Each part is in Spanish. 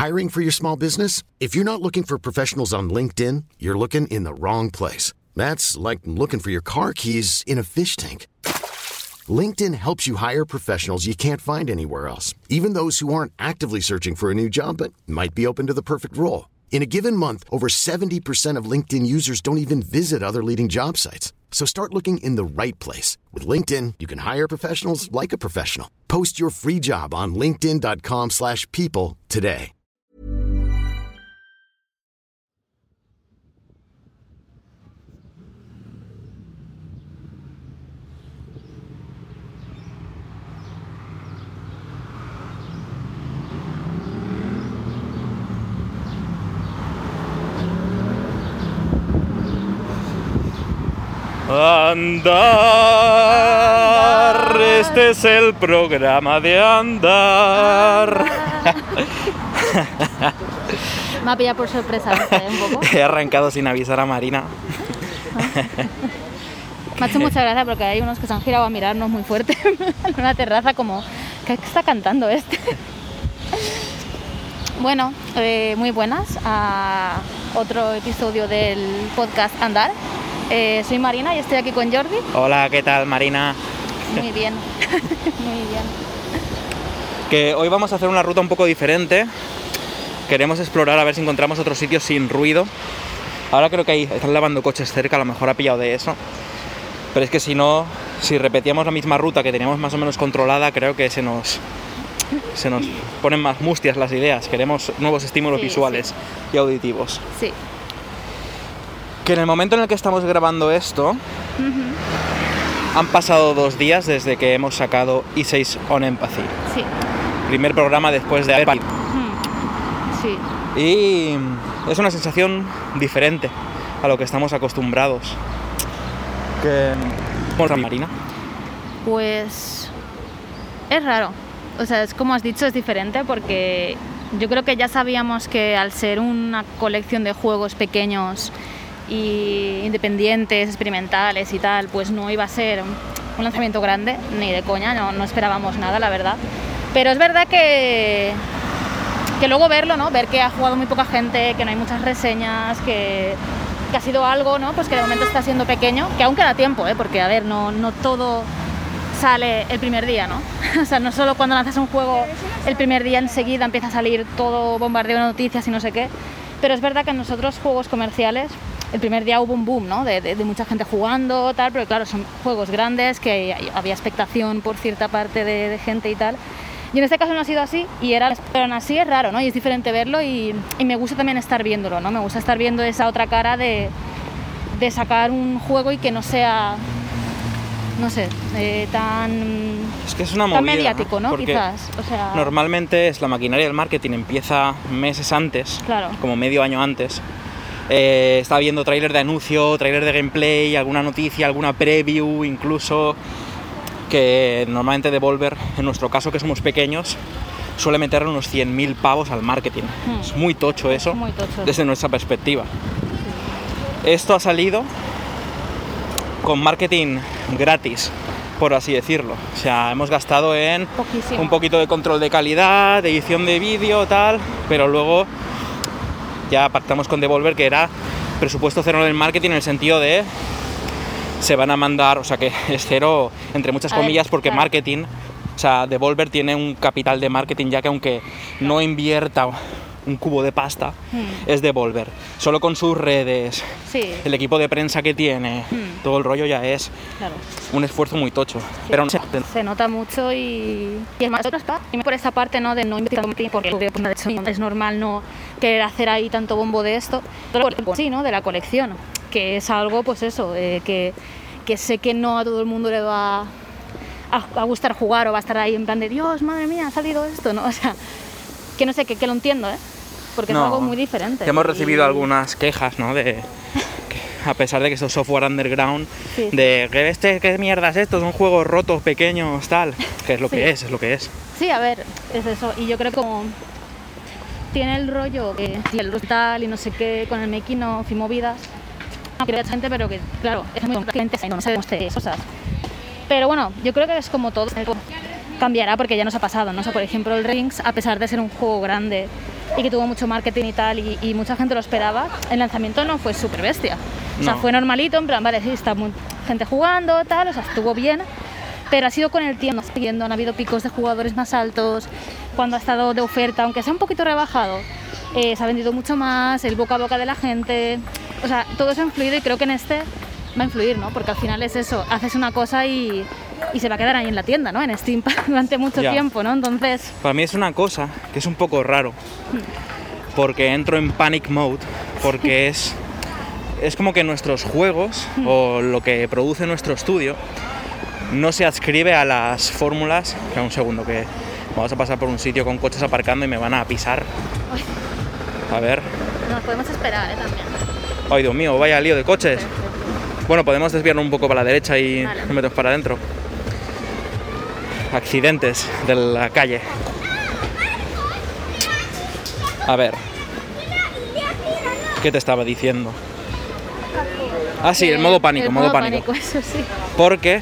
Hiring for your small business? If you're not looking for professionals on LinkedIn, you're looking in the wrong place. That's like looking for your car keys in a fish tank. LinkedIn helps you hire professionals you can't find anywhere else, even those who aren't actively searching for a new job but might be open to the perfect role. In a given month, over 70% of LinkedIn users don't even visit other leading job sites. So start looking in the right place. With LinkedIn, you can hire professionals like a professional. Post your free job on linkedin.com/people today. Andar, este es el programa de andar. Me ha pillado por sorpresa, un poco. He arrancado sin avisar a Marina. Me ha hecho mucha gracia porque hay unos que se han girado a mirarnos muy fuerte en una terraza como, ¿qué está cantando este? Bueno, muy buenas a otro episodio del podcast Andar. Soy Marina y estoy aquí con Jordi. Hola, ¿qué tal, Marina? Muy bien, muy bien. Que hoy vamos a hacer una ruta un poco diferente. Queremos explorar a ver si encontramos otros sitios sin ruido. Ahora creo que ahí están lavando coches cerca, a lo mejor ha pillado de eso. Pero es que si no, si repetíamos la misma ruta que teníamos más o menos controlada, creo que se nos ponen más mustias las ideas. Queremos nuevos estímulos visuales y auditivos. Sí. Que en el momento en el que estamos grabando esto, han pasado 2 días desde que hemos sacado E6 on Empathy. Sí. Primer programa después de haber... Sí. Y es una sensación diferente a lo que estamos acostumbrados. ¿Cómo está, Marina? Pues es raro. O sea, es como has dicho, es diferente porque yo creo que ya sabíamos que al ser una colección de juegos pequeños y independientes, experimentales y tal, pues no iba a ser un lanzamiento grande, ni de coña, no esperábamos nada, la verdad. Pero es verdad que luego verlo, ¿no? Ver que ha jugado muy poca gente, que no hay muchas reseñas, que ha sido algo, ¿no? Pues que de momento está siendo pequeño, que aún queda tiempo, porque a ver, no todo sale el primer día, ¿no? O sea, no solo cuando lanzas un juego el primer día enseguida empieza a salir todo bombardeo de noticias y no sé qué, pero es verdad que en nosotros juegos comerciales el primer día hubo un boom, ¿no? De mucha gente jugando, tal, pero claro, son juegos grandes, que había expectación por cierta parte de gente y tal. Y en este caso no ha sido así, pero aún así es raro, ¿no? Y es diferente verlo y me gusta también estar viéndolo, ¿no? Me gusta estar viendo esa otra cara de sacar un juego y que no sea, no sé, tan... Es que es una movida, tan mediático, ¿no? Porque quizás, o sea... Normalmente la maquinaria del marketing empieza meses antes, claro, como medio año antes. Estaba viendo tráiler de anuncio, tráiler de gameplay, alguna noticia, alguna preview incluso, que normalmente Devolver, en nuestro caso que somos pequeños, suele meter unos 100.000 pavos al marketing. Es muy tocho eso, muy tocho, desde nuestra perspectiva. Esto ha salido con marketing gratis, por así decirlo. O sea, hemos gastado en poquísimo, un poquito de control de calidad, de edición de vídeo, tal, pero luego ya pactamos con Devolver que era presupuesto cero en el marketing, en el sentido de se van a mandar, o sea que es cero entre muchas comillas, porque claro, marketing, o sea, Devolver tiene un capital de marketing ya que aunque no invierta un cubo de pasta, es Devolver. Solo con sus redes, el equipo de prensa que tiene, todo el rollo ya es un esfuerzo muy tocho. Sí, pero se nota mucho y es más por esta parte, ¿no? De no invertir porque es normal no querer hacer ahí tanto bombo de esto, pero sí, ¿no? De la colección, que es algo, pues eso, que sé que no a todo el mundo le va a gustar jugar o va a estar ahí en plan de Dios, madre mía, ha salido esto, ¿no? O sea, que no sé, que lo entiendo, porque es algo muy diferente. Que hemos recibido algunas quejas, ¿no? A pesar de que esto es software underground, ¿qué mierda es esto? Son juegos rotos, pequeños, tal. Que es lo que es lo que es. Sí, a ver, es eso. Y yo creo que como tiene el rollo el tal y no sé qué, con el making of y movidas, no quiero gente, pero que, claro, es muy gente, no sabemos de cosas. Pero bueno, yo creo que es como todo. Cambiará porque ya nos ha pasado, ¿no? O sea, por ejemplo, el Rings, a pesar de ser un juego grande y que tuvo mucho marketing y tal, y mucha gente lo esperaba, el lanzamiento no fue súper bestia. O sea, No. fue normalito, en plan, vale, sí, está gente jugando, tal, o sea, estuvo bien, pero ha sido con el tiempo siguiendo, han habido picos de jugadores más altos, cuando ha estado de oferta, aunque sea un poquito rebajado, se ha vendido mucho más, el boca a boca de la gente, o sea, todo eso ha influido y creo que en este va a influir, ¿no? Porque al final es eso, haces una cosa y se va a quedar ahí en la tienda, ¿no? En Steam durante mucho Ya. tiempo, ¿no? Entonces, Para mí es una cosa que es un poco raro, porque entro en panic mode, porque es como que nuestros juegos o lo que produce nuestro estudio no se adscribe a las fórmulas. Espera un segundo, que vamos a pasar por un sitio con coches aparcando y me van a pisar. A ver. nos podemos esperar, también. Ay, Dios mío, vaya lío de coches. Bueno, podemos desviarnos un poco para la derecha y Vale. meternos para adentro. Accidentes de la calle. A ver. ¿Qué te estaba diciendo? Ah, sí, el modo pánico, El modo pánico. eso sí. Porque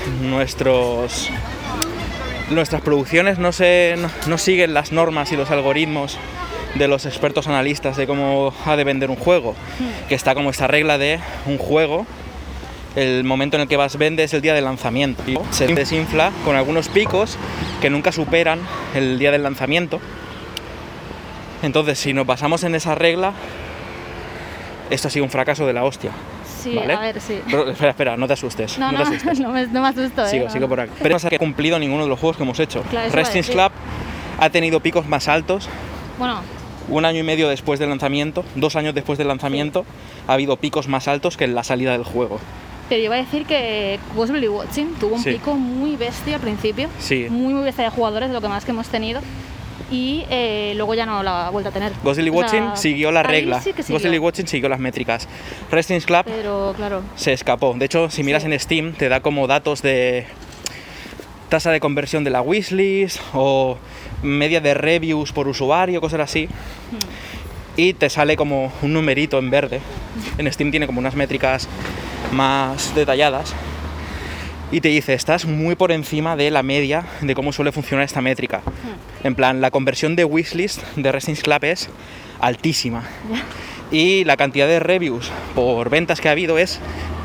nuestras producciones no siguen las normas y los algoritmos de los expertos analistas de cómo ha de vender un juego. Que está como esta regla de un juego, el momento en el que vende es el día del lanzamiento. Y se desinfla con algunos picos que nunca superan el día del lanzamiento. Entonces, si nos basamos en esa regla, esto ha sido un fracaso de la hostia. Sí, ¿vale? a ver, sí. Pero, espera, no te asustes. No, te asustes. no me asusto, Sigo por aquí. Pero no se ha cumplido ninguno de los juegos que hemos hecho. Claro, eso iba a Resistance decir. Club ha tenido picos más altos. Bueno, 1 año y medio después del lanzamiento, 2 años después del lanzamiento, ha habido picos más altos que en la salida del juego. pero yo iba a decir que Ghostly Watching tuvo un Sí. pico muy bestia al principio. Sí. Muy bestia de jugadores, de lo que más que hemos tenido. Y luego ya no la ha vuelto a tener. Ghostly O sea, Watching siguió la ahí regla. sí que siguió. Ghostly Watching siguió las métricas. Resistance Club Pero claro, se escapó. De hecho, si miras Sí. en Steam, te da como datos de tasa de conversión de la wishlist o media de reviews por usuario, cosas así. Y te sale como un numerito en verde. En Steam tiene como unas métricas más detalladas. Y te dice, estás muy por encima de la media de cómo suele funcionar esta métrica. En plan, la conversión de wishlist de Resistance Club es altísima. Y la cantidad de reviews por ventas que ha habido es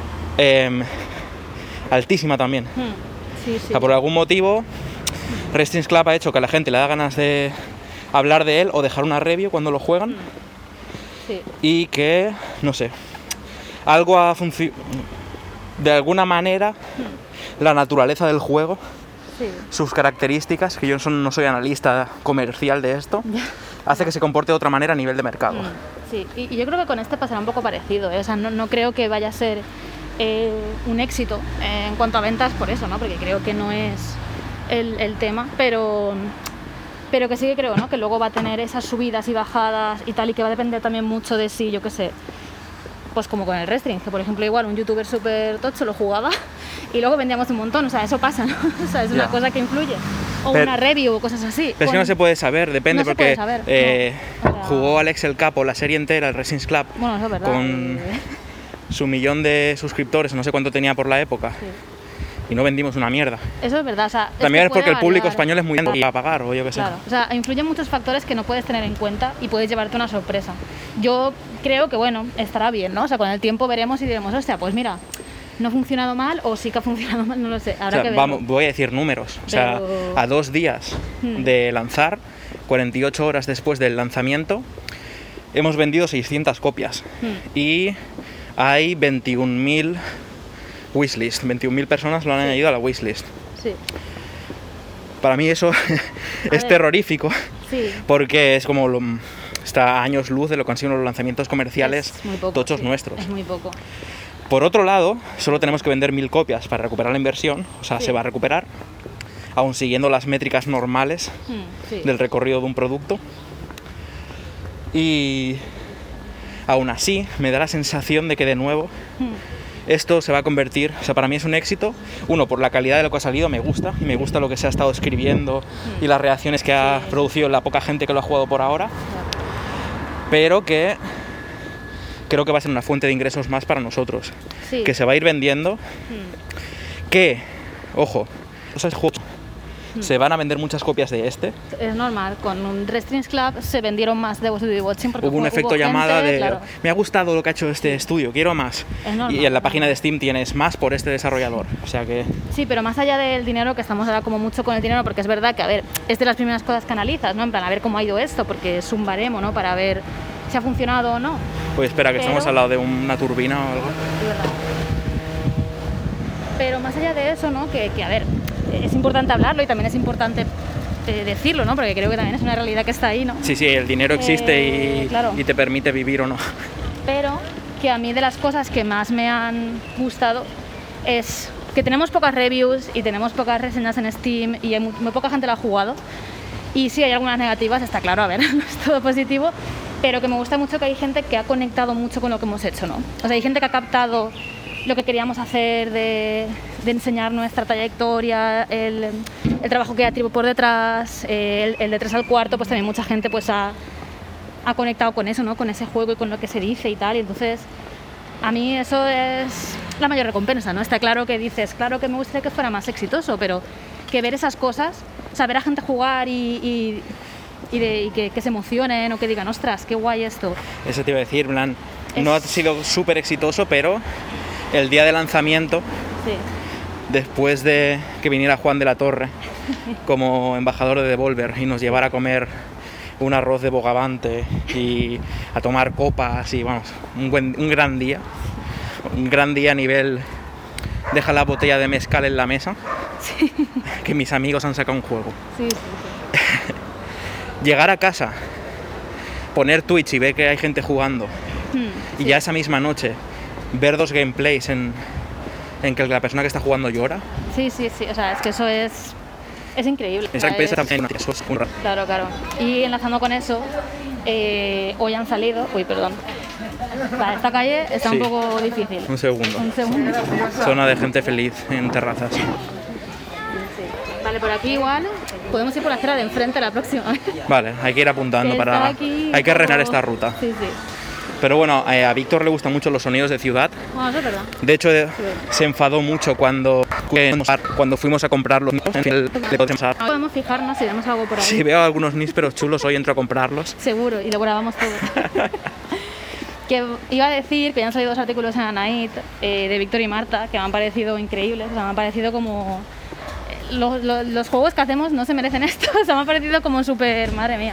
altísima también. sí, O sí. sea, por algún motivo, Resistance Club ha hecho que a la gente le da ganas de hablar de él o dejar una review cuando lo juegan. Sí. Y que, no sé, algo ha funcionado. De alguna manera, la naturaleza del juego, Sí. sus características, que yo no soy analista comercial de esto, hace que se comporte de otra manera a nivel de mercado. Sí, y yo creo que con este pasará un poco parecido, ¿eh? O sea, no creo que vaya a ser un éxito en cuanto a ventas por eso, ¿no? Porque creo que no es el tema, pero que sí que creo, ¿no? Que luego va a tener esas subidas y bajadas y tal, y que va a depender también mucho de si, yo qué sé, pues como con el Restring, que por ejemplo igual un youtuber súper tocho lo jugaba y luego vendíamos un montón, o sea, eso pasa, ¿no? O sea, es una Ya. cosa que influye. O Pero- una review o cosas así. Pero es que no se puede saber, depende, No se porque puede saber, no. O sea- jugó Alex el Capo la serie entera, el Resistance Club, Bueno, eso es verdad. con su 1.000.000 de suscriptores, no sé cuánto tenía por la época, Sí. y no vendimos una mierda. Eso es verdad, o sea, También es que puede porque el público variar. español es muy grande y a pagar, o yo qué sé. Claro, o sea, influyen muchos factores que no puedes tener en cuenta y puedes llevarte una sorpresa. Yo creo que, bueno, estará bien, ¿no? O sea, con el tiempo veremos y diremos, hostia, pues mira, no ha funcionado mal o sí que ha funcionado mal, no lo sé. Habrá O sea, que verlo. voy a decir números. O sea, Pero- a 2 días de lanzar, 48 horas después del lanzamiento, hemos vendido 600 copias. Y hay 21.000 wishlist. 21.000 personas lo han añadido a la wishlist. Sí, Para mí eso es ver. terrorífico, sí. porque es como está a años luz de lo que han sido los lanzamientos comerciales Es muy poco, tochos sí, nuestros. Es muy poco. Por otro lado, solo tenemos que vender 1.000 copias para recuperar la inversión, o sea, Sí. se va a recuperar, aún siguiendo las métricas normales Sí. del recorrido de un producto. Y aún así, me da la sensación de que de nuevo esto se va a convertir, o sea, para mí es un éxito, uno, por la calidad de lo que ha salido, me gusta, y me gusta lo que se ha estado escribiendo y las reacciones que ha producido la poca gente que lo ha jugado por ahora, pero que creo que va a ser una fuente de ingresos más para nosotros, Sí. que se va a ir vendiendo, que, ojo, o sea, el juego se van a vender muchas copias de este. Es normal, con un Restrings Club se vendieron más de Woody Watching porque Hubo un efecto llamada gente, de claro. me ha gustado lo que ha hecho este estudio, quiero más. Es normal, Y en la página de Steam tienes más por este desarrollador. O sea que Sí, pero más allá del dinero, que estamos ahora como mucho con el dinero, porque es verdad que, a ver, es de las primeras cosas que analizas, ¿no? En plan, a ver cómo ha ido esto, porque es un baremo, ¿no? Para ver si ha funcionado o no. pues espera, que Pero- estamos al lado de una turbina o algo. Es verdad. Pero más allá de eso, ¿no? Que a ver, es importante hablarlo y también es importante decirlo, ¿no? Porque creo que también es una realidad que está ahí, ¿no? Sí, el dinero existe y, claro. y te permite vivir o no. Pero que a mí de las cosas que más me han gustado es que tenemos pocas reviews y tenemos pocas reseñas en Steam y hay muy poca gente lo ha jugado. Y sí, hay algunas negativas, está claro, a ver, no es todo positivo, pero que me gusta mucho que hay gente que ha conectado mucho con lo que hemos hecho, ¿no? O sea, hay gente que ha captado lo que queríamos hacer de enseñar nuestra trayectoria, el trabajo creativo por detrás, el de 3 al cuarto, pues también mucha gente pues ha conectado con eso, ¿no? Con ese juego y con lo que se dice y tal, y entonces a mí eso es la mayor recompensa, ¿no? Está claro que dices, claro que me gustaría que fuera más exitoso, pero que ver esas cosas, saber a gente jugar y que se emocionen o que digan, ostras, qué guay esto. Eso te iba a decir, en plan, no ha sido súper exitoso, pero el día de lanzamiento, Sí, después de que viniera Juan de la Torre como embajador de Devolver y nos llevara a comer un arroz de bogavante y a tomar copas y vamos, un gran día a nivel deja la botella de mezcal en la mesa, que mis amigos han sacado un juego. sí. Llegar a casa, poner Twitch y ver que hay gente jugando y ya esa misma noche ver 2 gameplays en que la persona que está jugando llora. Sí, o sea, es que eso es increíble. Esa O sea, empresa es- también, eso es un rato. Claro. Y enlazando con eso, hoy han salido... Uy, perdón. Vale, esta calle está Sí. un poco difícil. Un segundo. Un segundo. Zona de gente feliz en terrazas. Vale, por aquí igual podemos ir por la acera de enfrente la próxima vez. Vale, hay que ir apuntando Que para... está aquí Hay que como- rellenar esta ruta. Sí. Pero bueno, a Víctor le gustan mucho los sonidos de ciudad. Bueno, eso es verdad. De hecho, se enfadó mucho cuando fuimos a comprarlos. Podemos fijarnos si vemos algo por ahí. Si veo algunos nísperos chulos, hoy entro a comprarlos. Seguro, y lo grabamos todo. Que iba a decir que ya han salido 2 artículos en Anait de Víctor y Marta que me han parecido increíbles, o sea, me han parecido como... los juegos que hacemos no se merecen esto, o sea, me han parecido como súper, madre mía,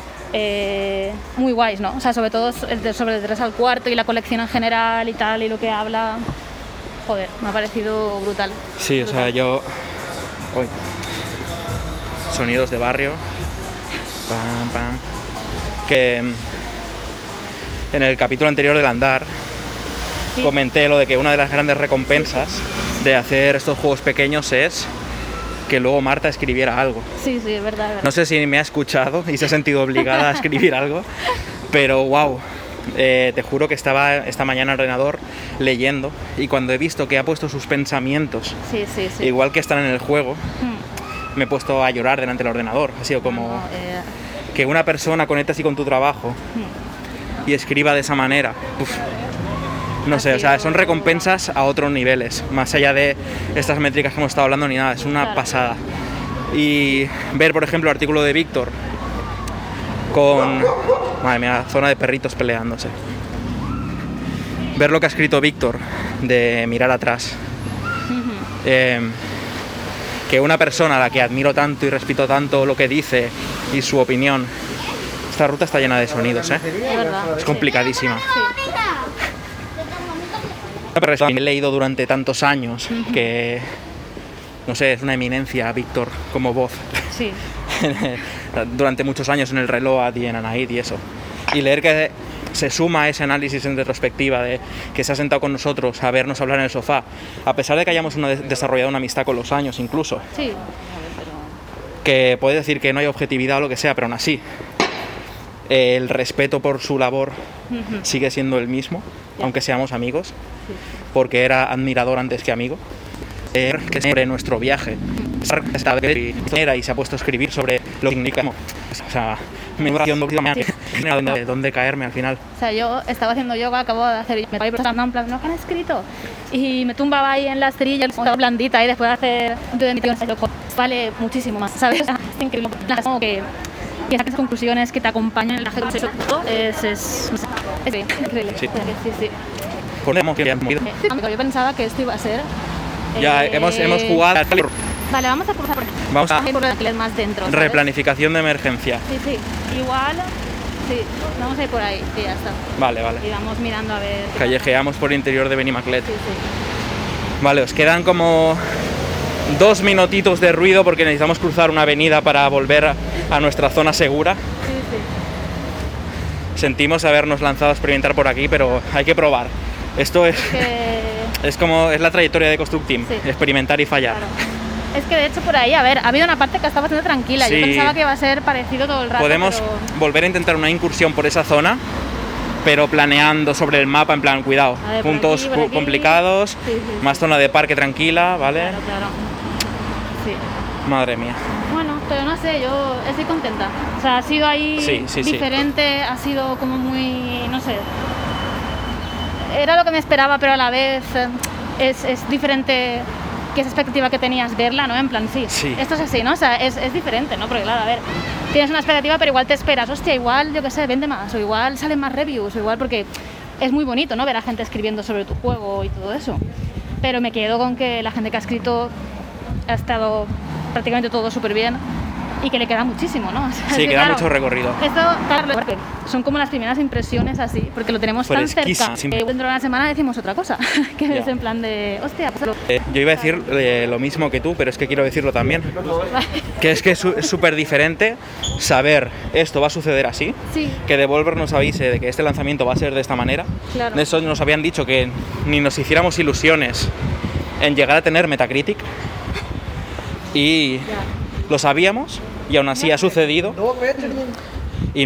muy guays, ¿no? O sea, sobre todo sobre el 3 al cuarto y la colección en general y tal, y lo que habla, joder, me ha parecido brutal. Sí, o sea, yo... Uy. Sonidos de barrio. Pam, pam. Que en el capítulo anterior del Andar Sí. comenté lo de que una de las grandes recompensas de hacer estos juegos pequeños es que luego Marta escribiera algo. Sí, es verdad, es verdad. No sé si me ha escuchado y se ha sentido obligada a escribir algo, pero wow, te juro que estaba esta mañana en el ordenador leyendo y cuando he visto que ha puesto sus pensamientos, Sí. igual que están en el juego, me he puesto a llorar delante del ordenador. Ha sido como No, que una persona conecte así con tu trabajo y escriba de esa manera. Uf. No Ha sé, o sea, sido- son recompensas a otros niveles, más allá de estas métricas que hemos estado hablando ni nada, es una Claro. pasada. Y ver, por ejemplo, el artículo de Víctor con... Madre mía, zona de perritos peleándose. Ver lo que ha escrito Víctor de mirar atrás. Que una persona a la que admiro tanto y respeto tanto lo que dice y su opinión. Esta ruta está llena de sonidos, ¿eh? es verdad. Es complicadísima. Sí. Una persona que he leído durante tantos años que, no sé, es una eminencia Víctor como voz. Sí. Durante muchos años en el Reload y en Anait y eso. Y leer que se suma a ese análisis en retrospectiva de que se ha sentado con nosotros a vernos hablar en el sofá, a pesar de que hayamos desarrollado una amistad con los años incluso, Sí. que puede decir que no hay objetividad o lo que sea, pero aún así el respeto por su labor sigue siendo el mismo, aunque seamos amigos, porque era admirador antes que amigo. Que sobre nuestro viaje y se ha puesto a escribir sobre lo que significamos. O sea, me de dónde caerme al final. O sea, yo estaba haciendo yoga, acabo de hacer, me estaba prestando en plan, ¿no? ¿Qué han escrito? Y me tumbaba ahí en la esterilla, estaba blandita, y después de hacer... vale muchísimo más, ¿sabes? Es increíble. Como que saques conclusiones, que te acompañen en la gente, es increíble. Sí. Sí. Yo pensaba que esto iba a ser... Ya hemos jugado... Vale, vamos a cruzar por aquí. Vamos a por más dentro, ¿sabes? replanificación de emergencia. Sí. Igual, sí. Vamos a ir por ahí y ya está. Vale. Y vamos mirando a ver... Callejeamos por el interior de Benimaclet. Sí. Vale, os quedan como 2 minutitos de ruido porque necesitamos cruzar una avenida para volver a nuestra zona segura. Sí. Sentimos habernos lanzado a experimentar por aquí, pero hay que probar. Esto es la trayectoria de Construct Team, Sí. experimentar y fallar. Claro. Es que de hecho por ahí, a ver, ha habido una parte que estaba bastante tranquila. Sí. Yo pensaba que iba a ser parecido todo el rato. Podemos volver a intentar una incursión por esa zona, pero planeando sobre el mapa, en plan, cuidado, A ver, por puntos aquí, por aquí. complicados, Sí. más zona de parque tranquila, ¿vale? Claro. Sí. Madre mía. Bueno, pero no sé, yo estoy contenta. O sea, ha sido ahí Sí. diferente, ha sido como muy, no sé. Era lo que me esperaba, pero a la vez es diferente que esa expectativa que tenías verla, ¿no? En plan, sí. Esto es así, ¿no? O sea, es diferente, ¿no? Porque claro, a ver, tienes una expectativa, pero igual te esperas, hostia, igual, yo qué sé, vende más, o igual salen más reviews, o igual porque es muy bonito, ¿no? Ver a gente escribiendo sobre tu juego y todo eso. Pero me quedo con que la gente que ha escrito ha estado prácticamente todo súper bien y que le queda muchísimo, ¿no? O sea, Sí, es que, queda mucho recorrido. Esto, claro, son como las primeras impresiones así, porque lo tenemos tan cerca. Dentro de una semana decimos otra cosa, que es en plan de, hostia, pues yo iba a decir lo mismo que tú, pero es que quiero decirlo también. Que es súper diferente saber esto va a suceder así, Sí. que Devolver nos avise de que este lanzamiento va a ser de esta manera. Claro. De eso nos habían dicho que ni nos hiciéramos ilusiones en llegar a tener Metacritic. Y lo sabíamos, y aún así ha sucedido. Y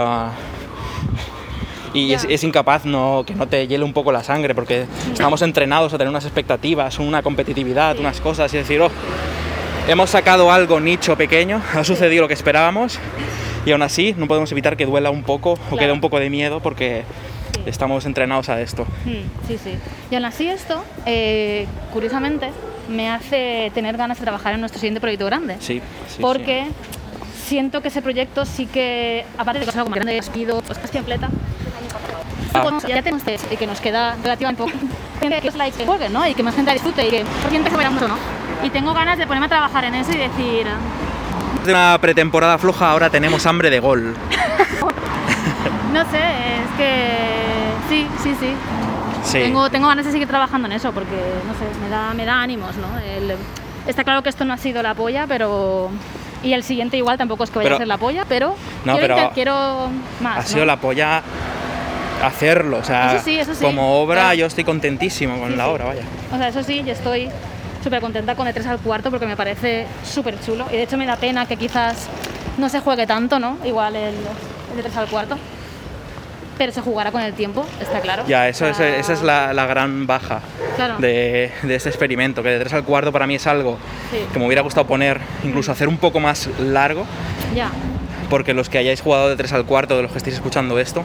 es incapaz que no te hiele un poco la sangre, porque estamos entrenados a tener unas expectativas, una competitividad, unas cosas, y decir, hemos sacado algo nicho pequeño, ha sucedido lo que esperábamos, y aún así no podemos evitar que duela un poco o quede un poco de miedo, porque estamos entrenados a esto. Sí. Y aún así esto, curiosamente, me hace tener ganas de trabajar en nuestro siguiente proyecto grande. Sí. Porque siento que ese proyecto sí que, aparte de que es algo más grande, despido, pues casi completa, ya tenemos y que nos queda relativamente poco. Que es like que juegue, ¿no? Y que más gente disfrute y que por gente se vaya mucho, ¿no? Y tengo ganas de ponerme a trabajar en eso y decir... De una pretemporada floja ahora tenemos hambre de gol. No sé, es que... Sí. Tengo ganas de seguir trabajando en eso porque, no sé, me da ánimos, ¿no? Está claro que esto no ha sido la polla, pero... Y el siguiente igual tampoco es que vaya a ser la polla, pero... quiero más, ha sido la polla hacerlo, o sea, eso sí, como obra claro. Yo estoy contentísimo con la obra, vaya. O sea, eso sí, yo estoy súper contenta con el 3 al cuarto porque me parece súper chulo y de hecho me da pena que quizás no se juegue tanto, ¿no? Igual el de 3 al cuarto. Pero se jugará con el tiempo, está claro. Ya, esa es la gran baja de este experimento, que de 3 al cuarto para mí es algo que me hubiera gustado poner, incluso hacer un poco más largo. Ya. Porque los que hayáis jugado de 3 al cuarto, de los que estéis escuchando esto,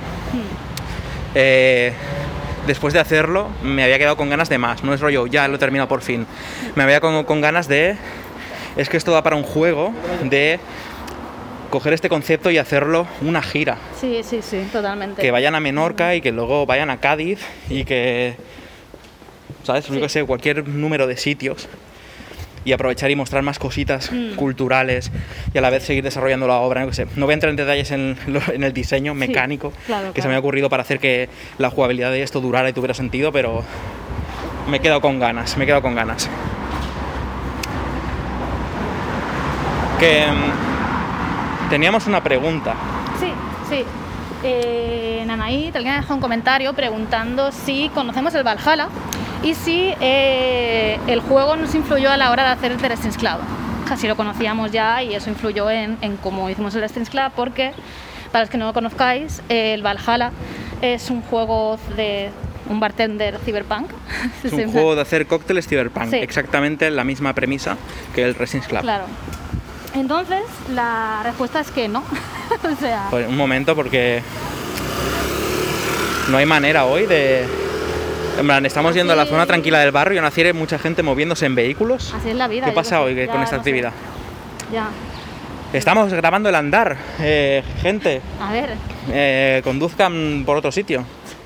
después de hacerlo me había quedado con ganas de más, no es rollo, ya lo he terminado por fin. Me había con ganas de... Es que esto da para un juego de... coger este concepto y hacerlo una gira. Sí, totalmente. Que vayan a Menorca y que luego vayan a Cádiz y que, ¿sabes? Yo que sé, cualquier número de sitios y aprovechar y mostrar más cositas culturales y a la vez seguir desarrollando la obra. No voy a entrar en detalles en el diseño mecánico que se me ha ocurrido para hacer que la jugabilidad de esto durara y tuviera sentido, pero me he quedado con ganas, Que... teníamos una pregunta. Sí. Nanaí alguien dejó un comentario preguntando si conocemos el Valhalla y si el juego nos influyó a la hora de hacer el Destiny's Club. Así lo conocíamos ya y eso influyó en cómo hicimos el Destiny's Club, porque, para los que no lo conozcáis, el Valhalla es un juego de un bartender cyberpunk. Es un juego de hacer cócteles cyberpunk, exactamente la misma premisa que el Destiny's Club. Claro. Entonces, la respuesta es que no. O sea... Pues un momento, porque no hay manera hoy de... En plan, estamos yendo a la zona tranquila del barrio y aún así hay mucha gente moviéndose en vehículos. Así es la vida. ¿Qué pasa hoy con esta no actividad? Sé. Ya. Estamos grabando el andar, gente. A ver. Conduzcan por otro sitio.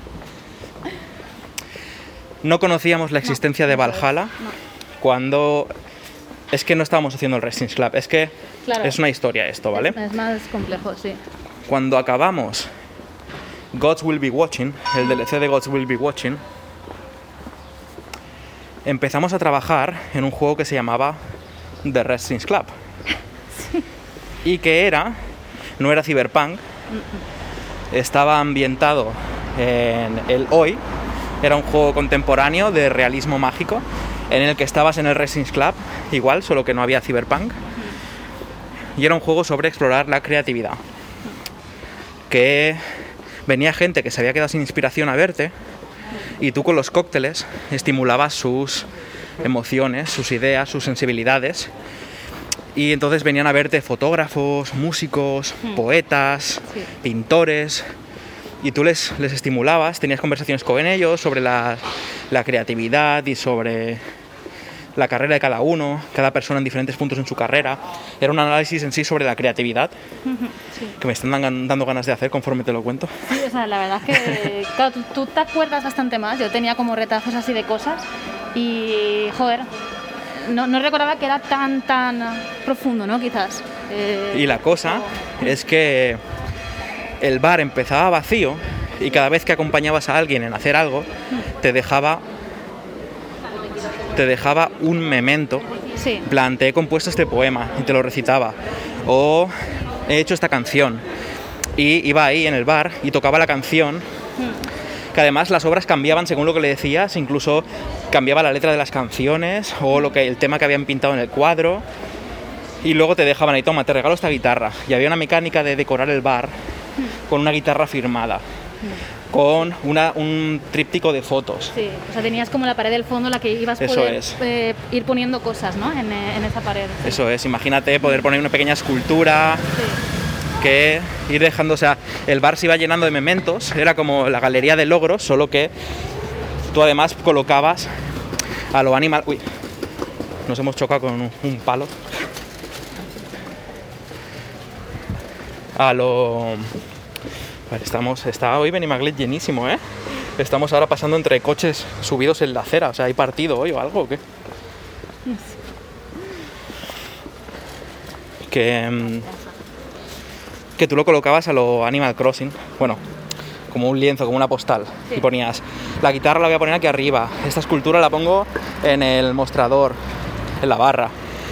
No conocíamos la existencia de Valhalla cuando... Es que no estábamos haciendo el Resistance Club, es que Claro. es una historia esto, ¿vale? Es más complejo, sí. Cuando acabamos Gods Will Be Watching, el DLC de Gods Will Be Watching, empezamos a trabajar en un juego que se llamaba The Resistance Club. Y que no era Cyberpunk, estaba ambientado en el hoy, era un juego contemporáneo de realismo mágico, en el que estabas en el Resistance Club, igual, solo que no había Cyberpunk, y era un juego sobre explorar la creatividad. Que venía gente que se había quedado sin inspiración a verte, y tú con los cócteles estimulabas sus emociones, sus ideas, sus sensibilidades, y entonces venían a verte fotógrafos, músicos, poetas, pintores, y tú les estimulabas, tenías conversaciones con ellos sobre la creatividad y sobre la carrera de cada uno, cada persona en diferentes puntos en su carrera. Era un análisis en sí sobre la creatividad, que me están dando ganas de hacer conforme te lo cuento. Sí, o sea, la verdad es que claro, tú te acuerdas bastante más. Yo tenía como retazos así de cosas y, joder, no recordaba que era tan profundo, ¿no? Quizás. Y la cosa es que el bar empezaba vacío y cada vez que acompañabas a alguien en hacer algo, te dejaba un memento. Sí. En plan, te he compuesto este poema y te lo recitaba. O he hecho esta canción. Y iba ahí en el bar y tocaba la canción. Que además las obras cambiaban según lo que le decías, incluso cambiaba la letra de las canciones o el tema que habían pintado en el cuadro. Y luego te dejaban ahí, toma, te regalo esta guitarra. Y había una mecánica de decorar el bar con una guitarra firmada, con un tríptico de fotos. Sí, o sea, tenías como la pared del fondo en la que ibas a poder ir poniendo cosas, ¿no? En esa pared. Sí. Eso es, imagínate poder poner una pequeña escultura, que ir dejando, o sea, el bar se iba llenando de mementos, era como la galería de logros, solo que tú además colocabas a lo animal... Uy, nos hemos chocado con un palo. A lo... Vale, está hoy Benimaclet llenísimo, ¿eh? Estamos ahora pasando entre coches subidos en la acera, o sea, ¿hay partido hoy o algo o qué? Que tú lo colocabas a lo Animal Crossing, bueno, como un lienzo, como una postal, y ponías, la guitarra la voy a poner aquí arriba, esta escultura la pongo en el mostrador, en la barra,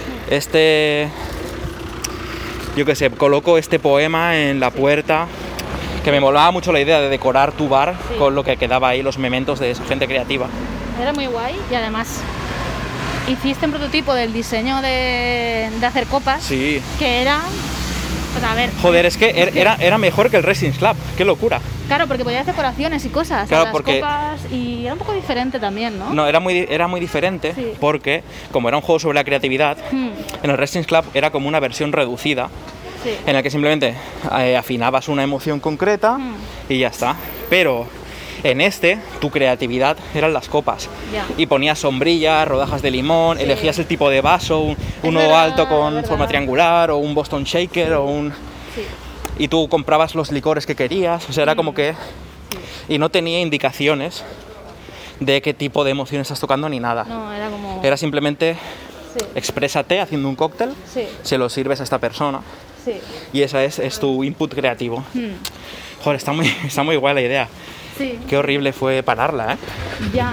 yo qué sé, coloco este poema en la puerta, que me molaba mucho la idea de decorar tu bar con lo que quedaba ahí, los mementos de esa gente creativa. Era muy guay y además hiciste un prototipo del diseño de hacer copas, sí, que era... Pues a ver... Joder, es que era mejor que el Resistance Club, qué locura. Claro, porque podías hacer decoraciones y cosas, claro, las copas, y era un poco diferente también, ¿no? No, era muy diferente, porque como era un juego sobre la creatividad, en el Resistance Club era como una versión reducida, en la que simplemente afinabas una emoción concreta y ya está. Pero en tu creatividad eran las copas. Y ponías sombrillas, rodajas de limón, elegías el tipo de vaso, uno alto con forma triangular, o un Boston Shaker, o un... Y tú comprabas los licores que querías, o sea, era como que... Y no tenía indicaciones de qué tipo de emoción estás tocando ni nada. No, era como... Era simplemente exprésate haciendo un cóctel, se lo sirves a esta persona, y esa es tu input creativo. Joder, está muy guay la idea. Sí. Qué horrible fue pararla, ¿eh? Ya.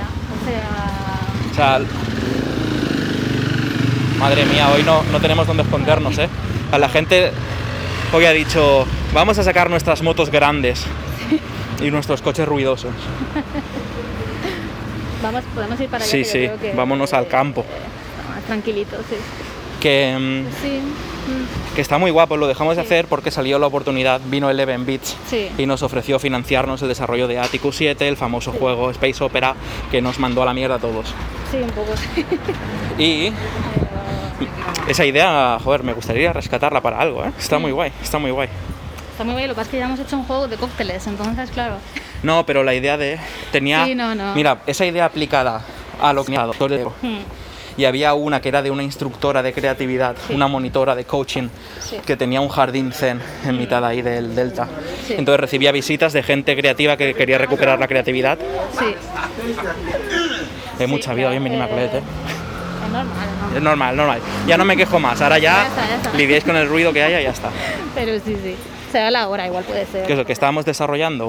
O sea, madre mía, hoy no tenemos dónde escondernos, ¿eh? A la gente hoy ha dicho, vamos a sacar nuestras motos grandes y nuestros coches ruidosos. Podemos ir para allá. Sí, creo que, vámonos al campo. Más tranquilito, sí. Que está muy guapo, lo dejamos de hacer porque salió la oportunidad, vino Eleven Beats y nos ofreció financiarnos el desarrollo de Atticus 7, el famoso juego Space Opera, que nos mandó a la mierda a todos. Sí, un poco. Y esa idea, joder, me gustaría rescatarla para algo, ¿eh? Está muy guay. Está muy guay, lo que pasa es que ya hemos hecho un juego de cócteles, entonces, claro. No, pero la idea tenía... Sí, no. Mira, esa idea aplicada a lo que... y había una que era de una instructora de creatividad, una monitora de coaching, que tenía un jardín zen en mitad ahí del delta. Sí. Entonces recibía visitas de gente creativa que quería recuperar la creatividad. Sí. Hay mucha vida hoy en Minimaclet, ¿eh? Es normal. Es normal. Ya no me quejo más, ahora ya está. lidiáis con el ruido que haya y ya está. Pero sí. Será la hora, igual puede ser. Que es lo que estábamos desarrollando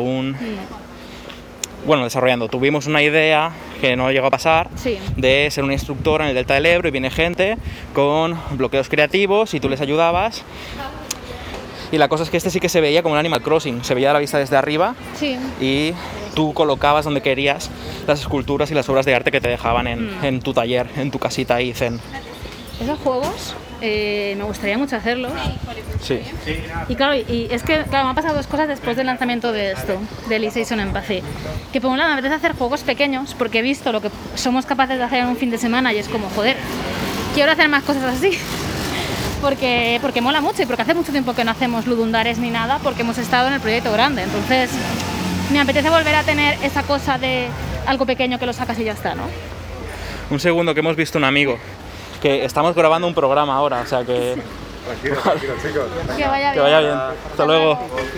tuvimos una idea que no llegó a pasar, de ser una instructora en el Delta del Ebro y viene gente con bloqueos creativos y tú les ayudabas. Y la cosa es que este sí que se veía como un Animal Crossing, se veía a la vista desde arriba y tú colocabas donde querías las esculturas y las obras de arte que te dejaban en tu taller, en tu casita ahí zen. Esos juegos me gustaría mucho hacerlos. Sí. Y claro, es que me han pasado dos cosas después del lanzamiento de esto, de Alicization en PC. Que por un lado me apetece hacer juegos pequeños porque he visto lo que somos capaces de hacer en un fin de semana y es como, joder, quiero hacer más cosas así. Porque mola mucho y porque hace mucho tiempo que no hacemos ludundares ni nada porque hemos estado en el proyecto grande. Entonces me apetece volver a tener esa cosa de algo pequeño que lo sacas y ya está, ¿no? Un segundo, que hemos visto un amigo, que estamos grabando un programa ahora, o sea que... Tranquilo, chicos. Que vaya bien. Que vaya bien. Hasta luego.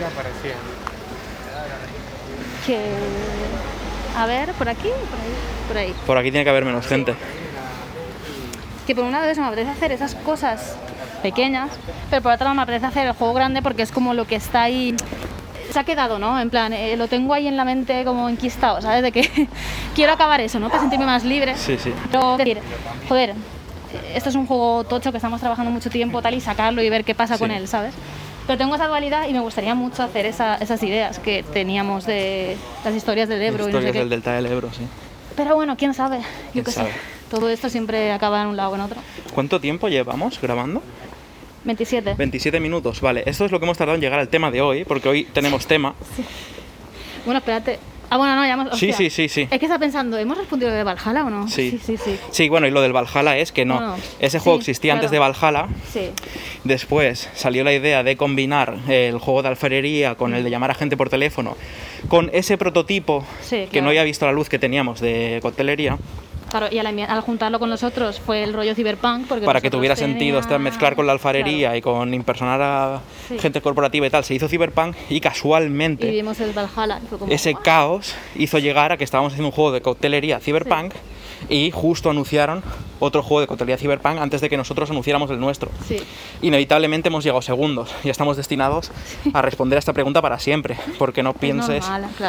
A ver, ¿por aquí? Por ahí. Por aquí tiene que haber menos gente. Que por un lado eso me apetece hacer esas cosas pequeñas, pero por otro lado me apetece hacer el juego grande porque es como lo que está ahí, se ha quedado, ¿no? En plan, lo tengo ahí en la mente como enquistado, ¿sabes? De que quiero acabar eso, ¿no? Para sentirme más libre. Sí. Pero decir, joder, esto es un juego tocho que estamos trabajando mucho tiempo tal y sacarlo y ver qué pasa con él, ¿sabes? Pero tengo esa dualidad y me gustaría mucho hacer esas ideas que teníamos de las historias del Ebro. Historias y no sé del Delta del Ebro, sí. Pero bueno, quién sabe, yo qué sé. sabe? Todo esto siempre acaba en un lado o en otro. ¿Cuánto tiempo llevamos grabando? 27. 27 minutos, vale. Esto es lo que hemos tardado en llegar al tema de hoy, porque hoy tenemos tema. Sí. Bueno, espérate. Ah, bueno, no, ya hemos... Sí. Es que estaba pensando, ¿hemos respondido lo de Valhalla o no? Sí. Sí. Sí, bueno, y lo del Valhalla es que no. Bueno, ese juego existía antes de Valhalla. Sí. Después salió la idea de combinar el juego de alfarería con el de llamar a gente por teléfono, con ese prototipo que no había visto la luz que teníamos de coctelería. Claro, y al juntarlo con los otros fue el rollo Cyberpunk. Porque para que tuviera sentido mezclar con la alfarería y con impersonar a gente corporativa y tal, se hizo Cyberpunk y casualmente y vimos el Valhalla, y fue como, ese caos hizo llegar a que estábamos haciendo un juego de coctelería Cyberpunk y justo anunciaron otro juego de coctelería Cyberpunk antes de que nosotros anunciáramos el nuestro. Inevitablemente hemos llegado segundos y estamos destinados a responder a esta pregunta para siempre, porque no penséis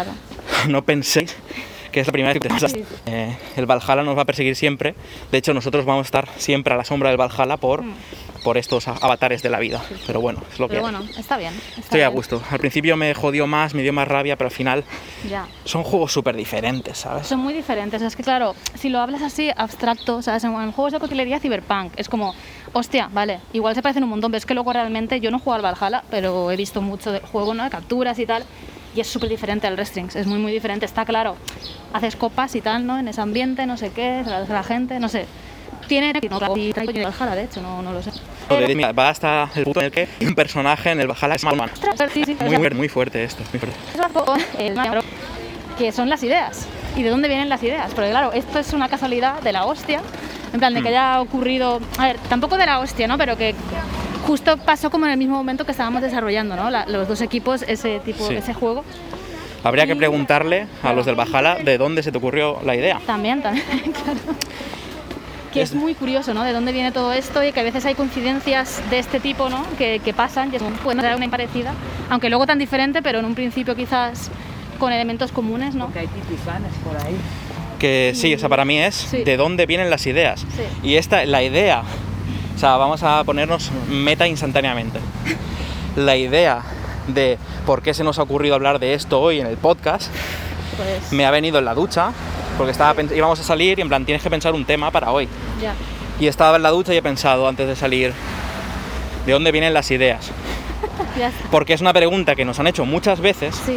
que es la primera vez que el Valhalla nos va a perseguir siempre. De hecho, nosotros vamos a estar siempre a la sombra del Valhalla por estos avatares de la vida. Pero bueno, es lo que bueno, está bien. Estoy a gusto. Al principio me jodió más, me dio más rabia, pero al final son juegos súper diferentes, ¿sabes? Son muy diferentes. Es que claro, si lo hablas así abstracto, ¿sabes? En juegos de coctelería Cyberpunk es como, hostia, vale, igual se parecen un montón, pero es que luego realmente yo no he jugado al Valhalla, pero he visto mucho del juego, ¿no? De capturas y tal. Y es súper diferente al Restrings, es muy muy diferente, está claro. Haces copas y tal, ¿no? En ese ambiente, no sé qué, se la das a la gente, no sé. Tiene el Valhalla, de hecho, no lo sé. Va hasta el punto en el que un personaje en el Valhalla es más humano. Muy fuerte esto, muy fuerte. Que son las ideas. ¿Y de dónde vienen las ideas? Porque claro, esto es una casualidad de la hostia, en plan de que haya ocurrido... A ver, tampoco de la hostia, ¿no? Pero que justo pasó como en el mismo momento que estábamos desarrollando, ¿no? Los dos equipos, ese juego. Habría que preguntarle a los del Valhalla de dónde se te ocurrió la idea. También, claro. Que es muy curioso, ¿no? De dónde viene todo esto y que a veces hay coincidencias de este tipo, ¿no? Que pasan y pueden ser una parecida, aunque luego tan diferente, pero en un principio quizás con elementos comunes, ¿no? Porque hay titicanes por ahí. Que sí, o sea, para mí es de dónde vienen las ideas. Y la idea, o sea, vamos a ponernos meta instantáneamente. La idea de por qué se nos ha ocurrido hablar de esto hoy en el podcast, pues... me ha venido en la ducha, porque íbamos a salir y en plan, tienes que pensar un tema para hoy. Y estaba en la ducha y he pensado antes de salir, ¿de dónde vienen las ideas? Porque es una pregunta que nos han hecho muchas veces. Sí.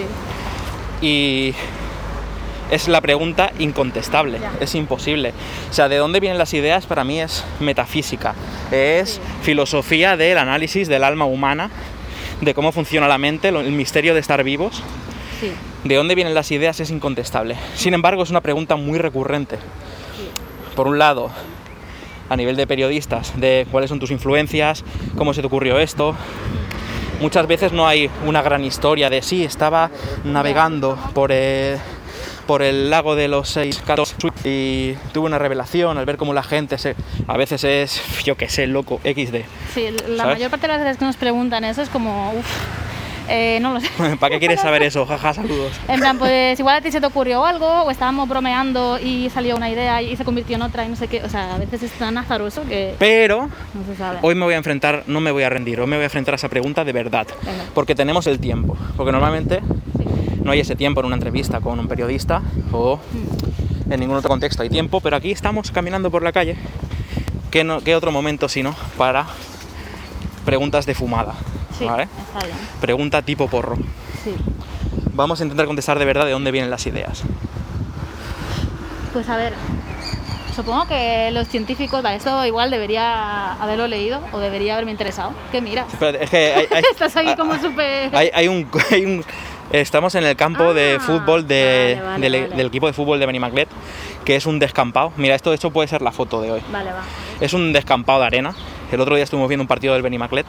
Y es la pregunta incontestable, es imposible. O sea, ¿de dónde vienen las ideas? Para mí es metafísica, es filosofía del análisis del alma humana, de cómo funciona la mente, el misterio de estar vivos. ¿De dónde vienen las ideas? Es incontestable. Sin embargo, es una pregunta muy recurrente. Por un lado, a nivel de periodistas, de cuáles son tus influencias, cómo se te ocurrió esto. Muchas veces no hay una gran historia de sí, estaba navegando por el lago de los 6 gatos y tuve una revelación al ver cómo la gente a veces es, yo qué sé, loco, XD. Sí, la ¿sabes? mayor parte de las veces que nos preguntan eso es como, no lo sé. ¿Para qué quieres saber eso? Jaja, saludos. En plan, pues igual a ti se te ocurrió algo, o estábamos bromeando y salió una idea y se convirtió en otra y no sé qué. O sea, a veces es tan azaroso que Pero no se sabe. hoy me voy a enfrentar, no me voy a rendir, hoy me voy a enfrentar a esa pregunta de verdad. Venga. Porque tenemos el tiempo. Porque normalmente Sí. no hay ese tiempo en una entrevista con un periodista o en ningún otro contexto hay tiempo, pero aquí estamos caminando por la calle. ¿Qué otro momento sino para preguntas de fumada? Sí, ¿Vale? está bien. Pregunta tipo porro. Sí. Vamos a intentar contestar de verdad de dónde vienen las ideas. Pues a ver, supongo que los científicos, vale, esto igual debería haberlo leído o debería haberme interesado. ¿Qué miras? Pero es que Estás ahí como súper... hay un estamos en el campo de fútbol vale. del equipo de fútbol de Benimaclet, que es un descampado. Mira, esto de hecho puede ser la foto de hoy. Vale, va. Es un descampado de arena. El otro día estuvimos viendo un partido del Benimaclet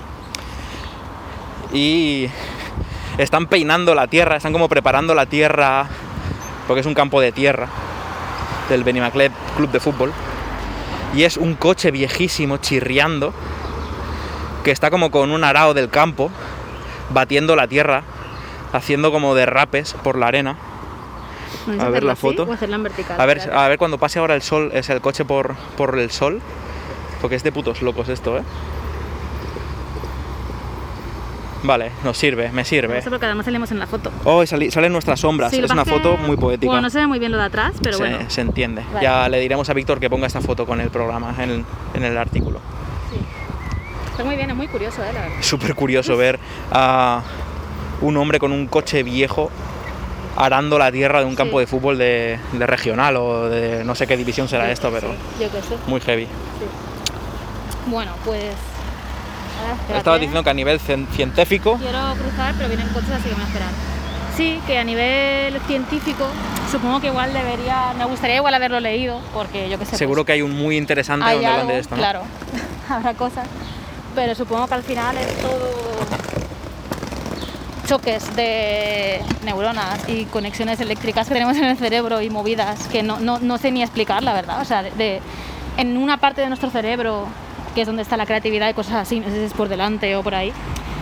y están peinando la tierra, están como preparando la tierra, porque es un campo de tierra del Benimaclet Club de Fútbol, y es un coche viejísimo chirriando que está como con un arao del campo batiendo la tierra, haciendo como derrapes por la arena. A ver la foto. O hacerla en vertical. A ver cuando pase ahora el sol, es el coche por el sol, porque es de putos locos esto, ¿eh? Vale, me sirve. No sé porque además salimos en la foto. Oh, salen nuestras sombras, Sí, lo es una que pasa foto es que- muy poética. Bueno, no se ve muy bien lo de atrás, pero bueno. Se entiende. Vale. Ya le diremos a Víctor que ponga esta foto con el programa, en el artículo. Sí. Está muy bien, es muy curioso, la verdad. Es súper curioso ver a un hombre con un coche viejo arando la tierra de un campo de fútbol de regional o de no sé qué división será esto, pero Sí, yo qué sé. muy heavy. Sí. Bueno, pues... espérate. Estaba diciendo que a nivel científico, Quiero cruzar, pero vienen coches, así que me voy a esperar. Sí, que a nivel científico, supongo que igual me gustaría igual haberlo leído, porque yo qué sé. seguro pues, que hay un muy interesante hay donde hablan algo, de esto, ¿no? Claro, habrá cosas, pero supongo que al final es todo choques de neuronas y conexiones eléctricas que tenemos en el cerebro y movidas que no sé ni explicar, la verdad. O sea, en una parte de nuestro cerebro, que es donde está la creatividad y cosas así, no sé si es por delante o por ahí,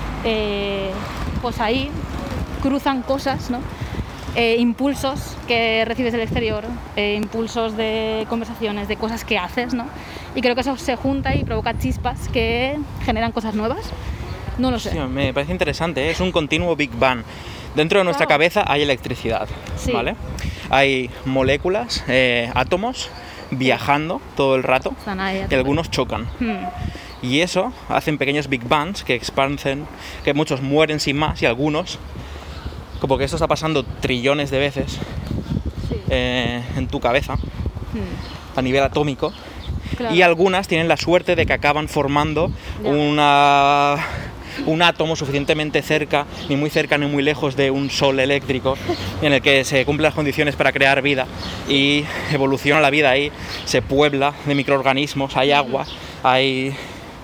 pues ahí cruzan cosas, ¿no? Impulsos que recibes del exterior, impulsos de conversaciones, de cosas que haces, ¿no? Y creo que eso se junta y provoca chispas que generan cosas nuevas. No lo sé. Sí, me parece interesante, ¿eh? Es un continuo Big Bang. Dentro de nuestra Claro. cabeza hay electricidad, Sí. ¿vale? Hay moléculas, átomos viajando todo el rato Están ahí a y tope. algunos chocan. Y eso hacen pequeños Big Bangs que expanden, que muchos mueren sin más y algunos, como que esto está pasando trillones de veces Sí. en tu cabeza a nivel atómico. Claro. Y algunas tienen la suerte de que acaban formando Ya. un átomo suficientemente cerca, ni muy cerca ni muy lejos de un sol eléctrico, en el que se cumplen las condiciones para crear vida y evoluciona la vida ahí, se puebla de microorganismos, hay agua, hay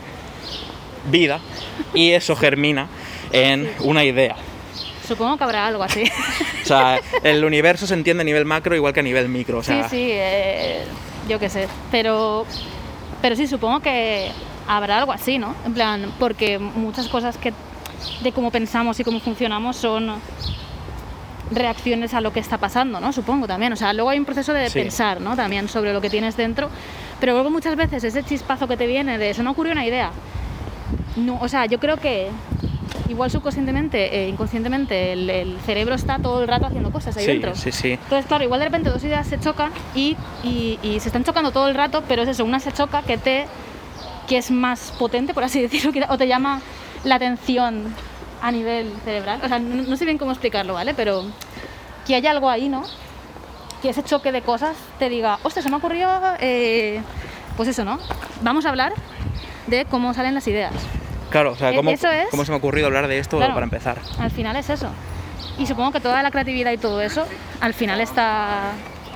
vida y eso germina en una idea. Supongo que habrá algo así. O sea, el universo se entiende a nivel macro igual que a nivel micro. O sea, Sí, yo qué sé. Pero sí, supongo que habrá algo así, ¿no? En plan, porque muchas cosas de cómo pensamos y cómo funcionamos son reacciones a lo que está pasando, ¿no? Supongo también. O sea, luego hay un proceso de Sí. pensar, ¿no? También sobre lo que tienes dentro. Pero luego muchas veces ese chispazo que te viene de eso me ocurrió una idea. No, o sea, yo creo que igual subconscientemente, inconscientemente, el cerebro está todo el rato haciendo cosas ahí sí, dentro. sí. Entonces, claro, igual de repente dos ideas se chocan y se están chocando todo el rato, pero es eso, una se choca que es más potente, por así decirlo, o te llama la atención a nivel cerebral. O sea, no sé bien cómo explicarlo, ¿vale? Pero que haya algo ahí, ¿no? Que ese choque de cosas te diga, hostia, se me ocurrió, pues eso, ¿no? Vamos a hablar de cómo salen las ideas. Claro, o sea, ¿cómo Eso es. se me ha ocurrido hablar de esto Claro. para empezar? Al final es eso. Y supongo que toda la creatividad y todo eso, al final está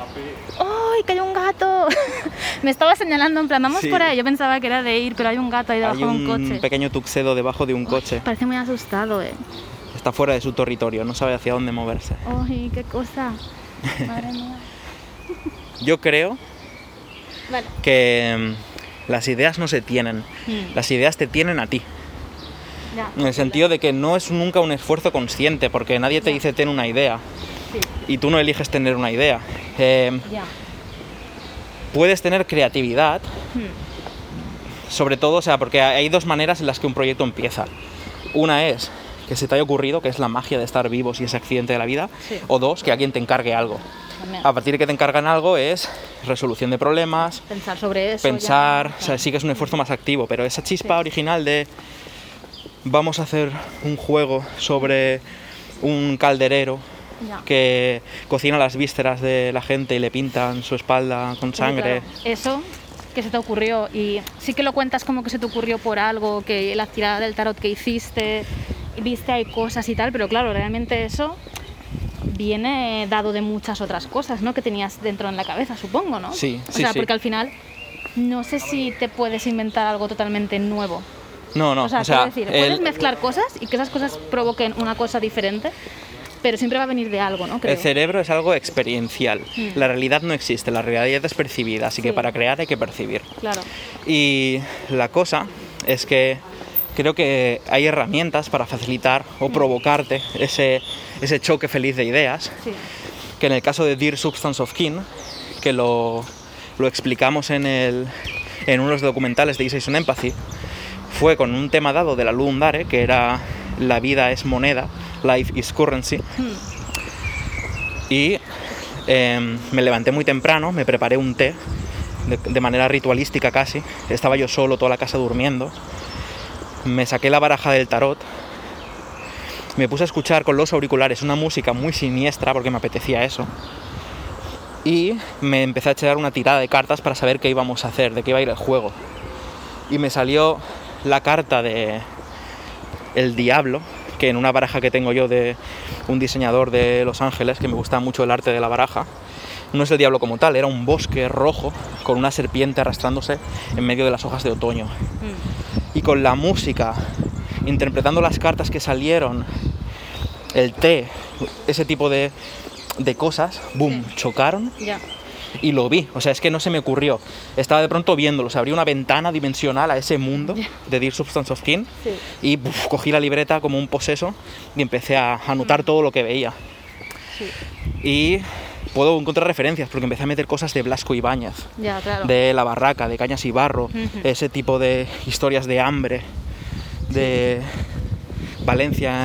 ¡Ay, que hay un gato! Me estaba señalando en plan, vamos Sí. por ahí. Yo pensaba que era de ir, pero hay un gato ahí debajo Hay de un un coche. pequeño tuxedo debajo de un coche. Parece muy asustado, Está fuera de su territorio, no sabe hacia dónde moverse. ¡Ay, qué cosa! Madre mía. Yo creo Vale. que las ideas no se tienen, las ideas te tienen a ti. Ya. En el sentido de que no es nunca un esfuerzo consciente, porque nadie te Ya. dice ten una idea Sí. y tú no eliges tener una idea. Ya. Puedes tener creatividad, sobre todo, o sea, porque hay dos maneras en las que un proyecto empieza. Una es que se te haya ocurrido, que es la magia de estar vivos y ese accidente de la vida, Sí. o dos, que alguien te encargue algo. También. A partir de que te encargan algo es resolución de problemas, Pensar sobre eso. pensar, ya. o sea, sí que es un esfuerzo más activo, pero esa chispa Sí. original de vamos a hacer un juego sobre un calderero Ya. que cocina las vísceras de la gente y le pintan su espalda con sangre. Claro, eso que se te ocurrió, y sí que lo cuentas como que se te ocurrió por algo, que la tirada del tarot que hiciste, viste hay cosas y tal, pero claro, realmente eso viene dado de muchas otras cosas, ¿no? Que tenías dentro en la cabeza, supongo, ¿no? Sí, o sí, sea, sí. porque al final no sé si te puedes inventar algo totalmente nuevo. No, O sea, quiero decir, puedes mezclar cosas y que esas cosas provoquen una cosa diferente, pero siempre va a venir de algo, ¿no? Creo. el cerebro es algo experiencial. La realidad no existe, la realidad es percibida, así que Sí. para crear hay que percibir. Claro. Y la cosa es que creo que hay herramientas para facilitar o provocarte ese choque feliz de ideas, Sí. que en el caso de Dear Substance of Kin, que lo explicamos en uno de los documentales de Essays on Empathy, fue con un tema dado de la Lundare, que era la vida es moneda, life is currency. Y me levanté muy temprano, me preparé un té, de manera ritualística casi. Estaba yo solo, toda la casa durmiendo. Me saqué la baraja del tarot. Me puse a escuchar con los auriculares una música muy siniestra porque me apetecía eso. Y me empecé a echar una tirada de cartas para saber qué íbamos a hacer, de qué iba a ir el juego. Y me salió la carta de el diablo, que en una baraja que tengo yo de un diseñador de Los Ángeles, que me gusta mucho el arte de la baraja, no es el diablo como tal, era un bosque rojo con una serpiente arrastrándose en medio de las hojas de otoño. Y con la música, interpretando las cartas que salieron, el té, ese tipo de cosas, boom, chocaron. Ya. Y lo vi, o sea, es que no se me ocurrió. Estaba de pronto viéndolo, se abrió una ventana dimensional a ese mundo de Dear Substance of Kin. Sí. Y cogí la libreta como un poseso y empecé a anotar todo lo que veía. Sí. Y puedo encontrar referencias porque empecé a meter cosas de Blasco Ibáñez, Ya, claro. de La Barraca, de Cañas y Barro, ese tipo de historias de hambre, de Valencia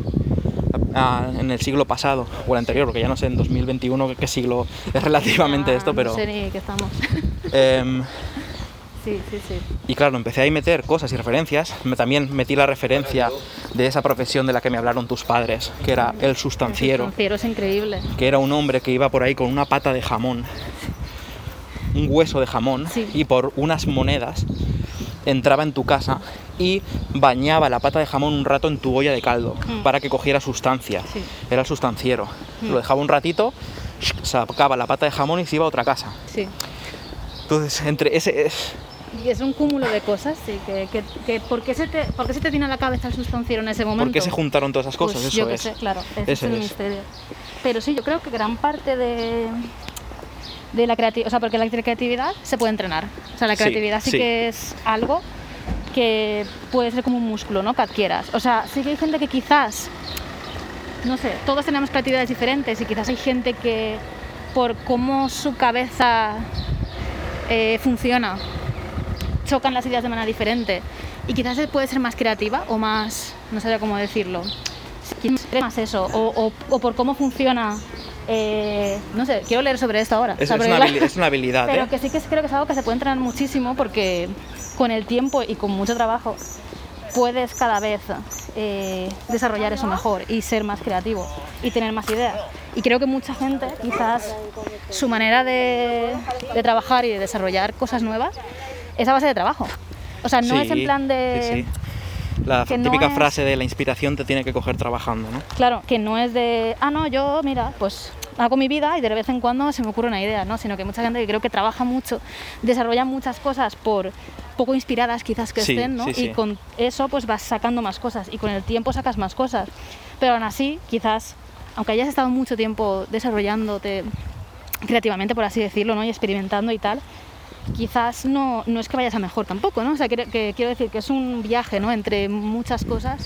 en el siglo pasado o el anterior, porque ya no sé en 2021 qué siglo es relativamente esto, pero No sé ni qué estamos. Sí. y claro, empecé a meter cosas y referencias. También metí la referencia de esa profesión de la que me hablaron tus padres, que era el sustanciero, El sustanciero es increíble. que era un hombre que iba por ahí con una pata de jamón, un hueso de jamón, Sí. y por unas monedas entraba en tu casa y bañaba la pata de jamón un rato en tu olla de caldo para que cogiera sustancia. Sí. Era el sustanciero. Lo dejaba un ratito, sacaba la pata de jamón y se iba a otra casa. Sí. Entonces, entre ese... Y es un cúmulo de cosas, sí. ¿Por qué se te viene a la cabeza el sustanciero en ese momento? ¿Por qué se juntaron todas esas cosas? Pues Eso yo qué es. sé, claro. Ese Eso es el es. misterio. Pero sí, yo creo que gran parte de la creatividad, o sea, porque la creatividad se puede entrenar. O sea, la Sí, creatividad sí sí. que es algo que puede ser como un músculo, ¿no? Que adquieras. O sea, sí que hay gente que quizás, no sé, todos tenemos creatividades diferentes y quizás hay gente que por cómo su cabeza funciona, chocan las ideas de manera diferente y quizás puede ser más creativa o más, no sabría cómo decirlo, quizás más eso, o por cómo funciona, no sé, quiero leer sobre esto ahora. Es, o sea, es porque una claro, es una habilidad, pero ¿eh? que sí que creo que es algo que se puede entrenar muchísimo porque con el tiempo y con mucho trabajo puedes cada vez desarrollar eso mejor y ser más creativo y tener más ideas. Y creo que mucha gente, quizás su manera de trabajar y de desarrollar cosas nuevas es a base de trabajo. O sea, no Sí, es en plan de... sí, sí. La que típica no es... frase de la inspiración te tiene que coger trabajando, ¿no? Claro, que no es de, no, yo, mira, pues hago mi vida y de vez en cuando se me ocurre una idea, ¿no? Sino que hay mucha gente que creo que trabaja mucho, desarrolla muchas cosas por poco inspiradas quizás que estén, ¿no? Sí. Y con eso pues vas sacando más cosas y con el tiempo sacas más cosas. Pero aún así, quizás, aunque hayas estado mucho tiempo desarrollándote creativamente, por así decirlo, ¿no? Y experimentando y tal, quizás no es que vayas a mejor tampoco, ¿no? O sea, que quiero decir que es un viaje, ¿no? Entre muchas cosas,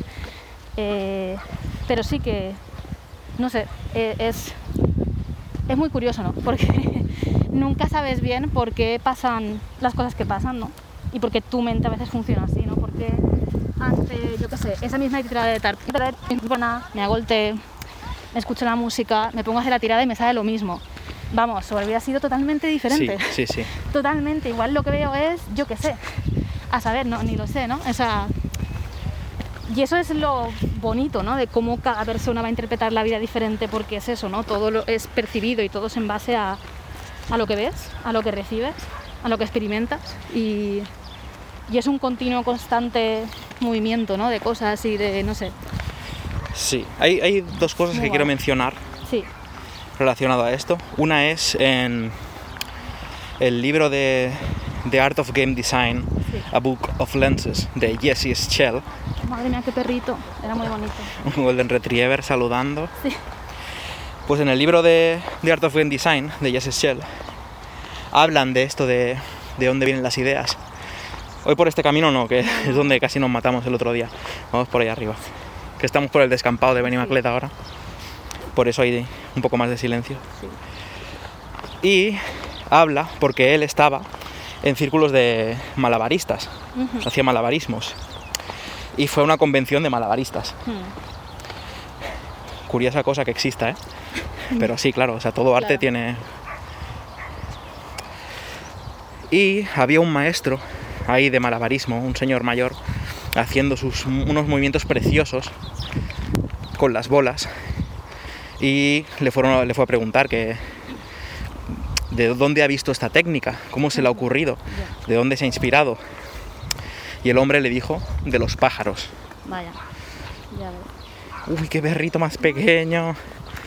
pero sí que, no sé, es muy curioso, ¿no? Porque nunca sabes bien por qué pasan las cosas que pasan, ¿no? Y porque tu mente a veces funciona así, ¿no? Porque ante, yo qué sé, esa misma tirada de tarta, me hago el té, me escucho la música, me pongo a hacer la tirada y me sale lo mismo. Vamos, hubiera sido totalmente diferente. Sí. Totalmente. Igual lo que veo es, yo qué sé, a saber, no, ni lo sé, ¿no? O sea, y eso es lo bonito, ¿no? De cómo cada persona va a interpretar la vida diferente, porque es eso, ¿no? Todo es percibido y todo es en base a lo que ves, a lo que recibes, a lo que experimentas y es un continuo, constante movimiento, ¿no? De cosas y de, no sé. Sí, hay dos cosas que quiero mencionar. Sí. Relacionado a esto. Una es en el libro de The Art of Game Design, Sí. A Book of Lenses, de Jesse Schell. Madre mía, qué perrito, era muy bonito. Un Golden Retriever saludando. Sí. Pues en el libro de The Art of Game Design, de Jesse Schell, hablan de esto de dónde vienen las ideas. Hoy por este camino no, que es donde casi nos matamos el otro día. Vamos por ahí arriba. Que estamos por el descampado de Benimaclet ahora. Por eso hay un poco más de silencio. Sí. Y habla porque él estaba en círculos de malabaristas, hacía malabarismos. Y fue a una convención de malabaristas. Curiosa cosa que exista, ¿eh? Pero sí, claro, o sea, todo arte tiene... Y había un maestro ahí de malabarismo, un señor mayor, haciendo unos movimientos preciosos con las bolas. Y le fue a preguntar que de dónde ha visto esta técnica, cómo se le ha ocurrido, de dónde se ha inspirado. Y el hombre le dijo, de los pájaros. Vaya, ya veo. Uy, qué perrito más pequeño.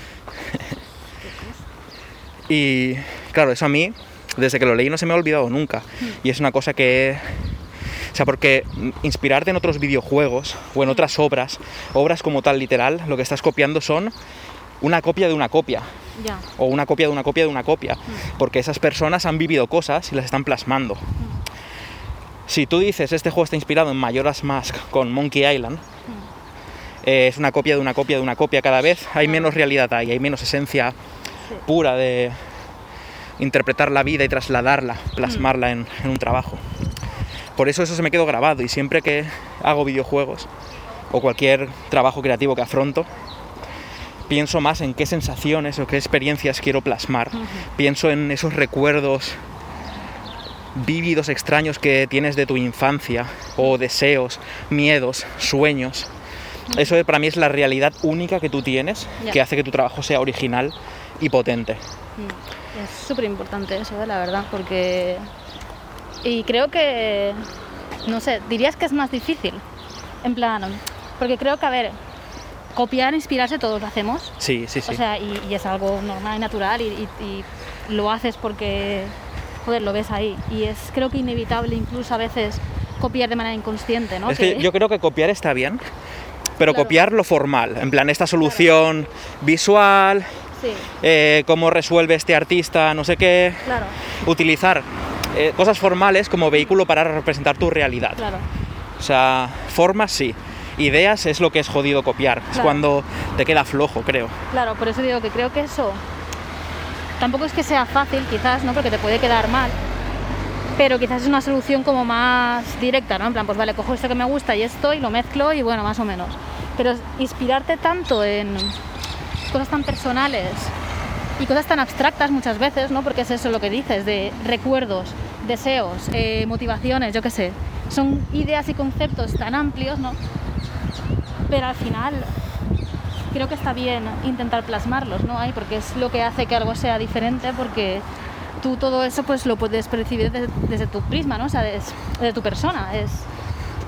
Y claro, eso a mí, desde que lo leí, no se me ha olvidado nunca. Y es una cosa que... O sea, porque inspirarte en otros videojuegos o en otras obras como tal literal, lo que estás copiando son una copia de una copia. Ya. O una copia de una copia de una copia. Porque esas personas han vivido cosas y las están plasmando. Si tú dices, este juego está inspirado en Majora's Mask con Monkey Island, es una copia de una copia de una copia. Cada vez hay menos realidad ahí, hay menos esencia pura de interpretar la vida y trasladarla, plasmarla en un trabajo. Por eso se me quedó grabado, y siempre que hago videojuegos o cualquier trabajo creativo que afronto, pienso más en qué sensaciones o qué experiencias quiero plasmar. Pienso en esos recuerdos vívidos, extraños que tienes de tu infancia, o deseos, miedos, sueños. Eso para mí es la realidad única que tú tienes, que hace que tu trabajo sea original y potente. Es súper importante eso, la verdad, porque... Y creo que, no sé, dirías que es más difícil, en plan, porque creo que, a ver, copiar, inspirarse, todos lo hacemos. Sí. O sea, y es algo normal y natural, y lo haces porque, joder, lo ves ahí. Y es, creo que inevitable incluso a veces copiar de manera inconsciente, ¿no? Es que yo creo que copiar está bien, pero copiar lo formal, en plan, esta solución visual, cómo resuelve este artista, no sé qué, utilizar cosas formales como vehículo para representar tu realidad. O sea, formas sí, ideas es lo que es jodido copiar, es cuando te queda flojo, creo. Claro, por eso digo que creo que eso tampoco es que sea fácil, quizás, ¿no? Porque te puede quedar mal, pero quizás es una solución como más directa, ¿no? En plan, pues vale, cojo esto que me gusta y esto y lo mezclo y bueno, más o menos. Pero inspirarte tanto en cosas tan personales y cosas tan abstractas muchas veces, ¿no? Porque es eso lo que dices, de recuerdos, deseos, motivaciones, yo qué sé. Son ideas y conceptos tan amplios, ¿no? Pero al final creo que está bien intentar plasmarlos, ¿no? Ahí, porque es lo que hace que algo sea diferente, porque tú todo eso pues lo puedes percibir desde tu prisma, ¿no? O sea, desde tu persona.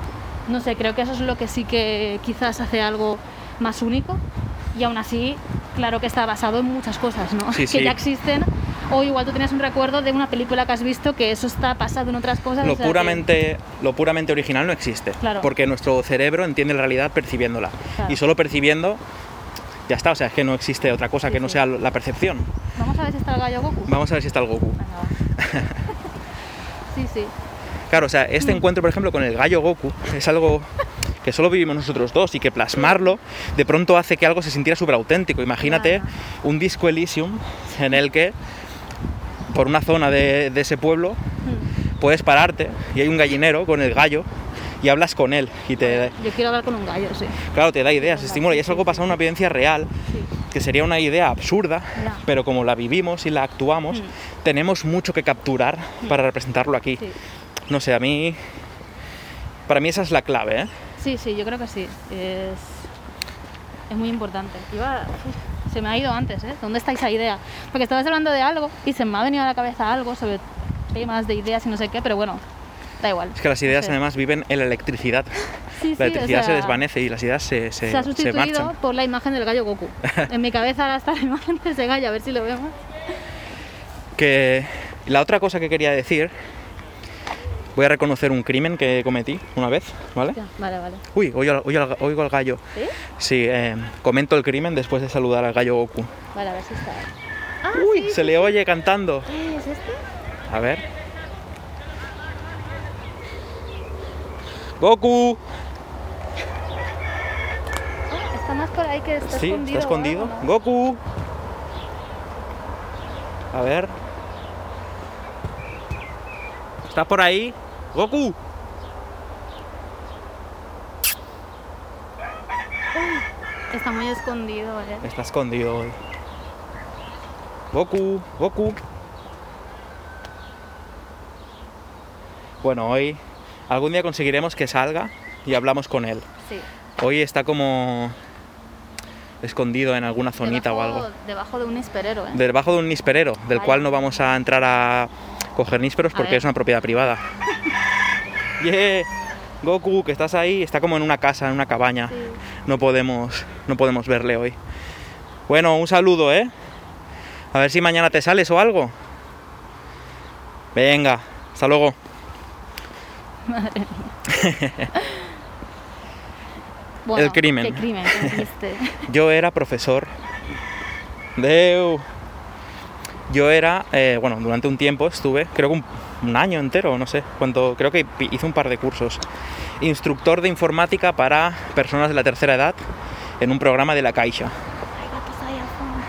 No sé, creo que eso es lo que sí que quizás hace algo más único. Y aún así, claro que está basado en muchas cosas, ¿no? Sí, que sí. ya existen. O igual tú tienes un recuerdo de una película que has visto que eso está basado en otras cosas. Lo o sea que- puramente original no existe. Claro. Porque nuestro cerebro entiende la realidad percibiéndola. Claro. Y solo percibiendo, ya está. O sea, es que no existe otra cosa Sí, que no sí. sea la percepción. Vamos a ver si está el gallo Goku. Vamos a ver si está el Goku. Venga, va. Sí, sí. Claro, o sea, este encuentro, por ejemplo, con el gallo Goku es algo que solo vivimos nosotros dos y que plasmarlo de pronto hace que algo se sintiera súper auténtico. Imagínate Claro. un Disco Elysium en el que por una zona de ese pueblo puedes pararte y hay un gallinero con el gallo y hablas con él y Yo quiero hablar con un gallo, sí. claro, te da ideas, estimula y es algo basado en una vivencia real Sí. que sería una idea absurda, Ya. pero como la vivimos y la actuamos, tenemos mucho que capturar para representarlo aquí. Sí. No sé, para mí esa es la clave, ¿eh? Sí, sí, yo creo que sí. Es muy importante. Se me ha ido antes, ¿eh? ¿Dónde está esa idea? Porque estabas hablando de algo y se me ha venido a la cabeza algo sobre temas de ideas y no sé qué, pero bueno, da igual. Es que las ideas No sé. además viven en la electricidad. Sí, La sí, electricidad o sea, se desvanece y las ideas se se ha sustituido marchan. por la imagen del gallo Goku. En mi cabeza ahora está la imagen de ese gallo, a ver si lo vemos. Que la otra cosa que quería decir, voy a reconocer un crimen que cometí una vez, ¿vale? Ya, vale, vale. Uy, oigo al gallo. ¿Sí? Sí, comento el crimen después de saludar al gallo Goku. Vale, a ver si está. Ah, Uy, sí, se le oye cantando. ¿Es este? A ver. ¡Goku! Ah, está más por ahí que está Sí, escondido. está escondido. o algo, ¿no? ¡Goku! A ver. ¿Estás por ahí? ¡Goku! Está muy escondido, ¿eh? Está escondido hoy. Goku, Goku. Bueno, hoy algún día conseguiremos que salga y hablamos con él. Sí. Hoy está como escondido en alguna zonita o algo. Debajo de un esperero, ¿eh? Debajo de un nísperero, del Vaya. cual no vamos a entrar a coger nísperos A porque ver. es una propiedad privada. ¡Yeah! Goku, que estás ahí, está como en una casa, en una cabaña. Sí. No podemos verle hoy. Bueno, un saludo, ¿eh? A ver si mañana te sales o algo. Venga, hasta luego. Madre mía. Bueno, El crimen. ¿Qué crimen cometiste? Yo era profesor. Yo era, bueno, durante un tiempo estuve, creo que un año entero, no sé, creo que hice un par de cursos. Instructor de informática para personas de la tercera edad en un programa de la Caixa. Hay gatos ahí al fondo.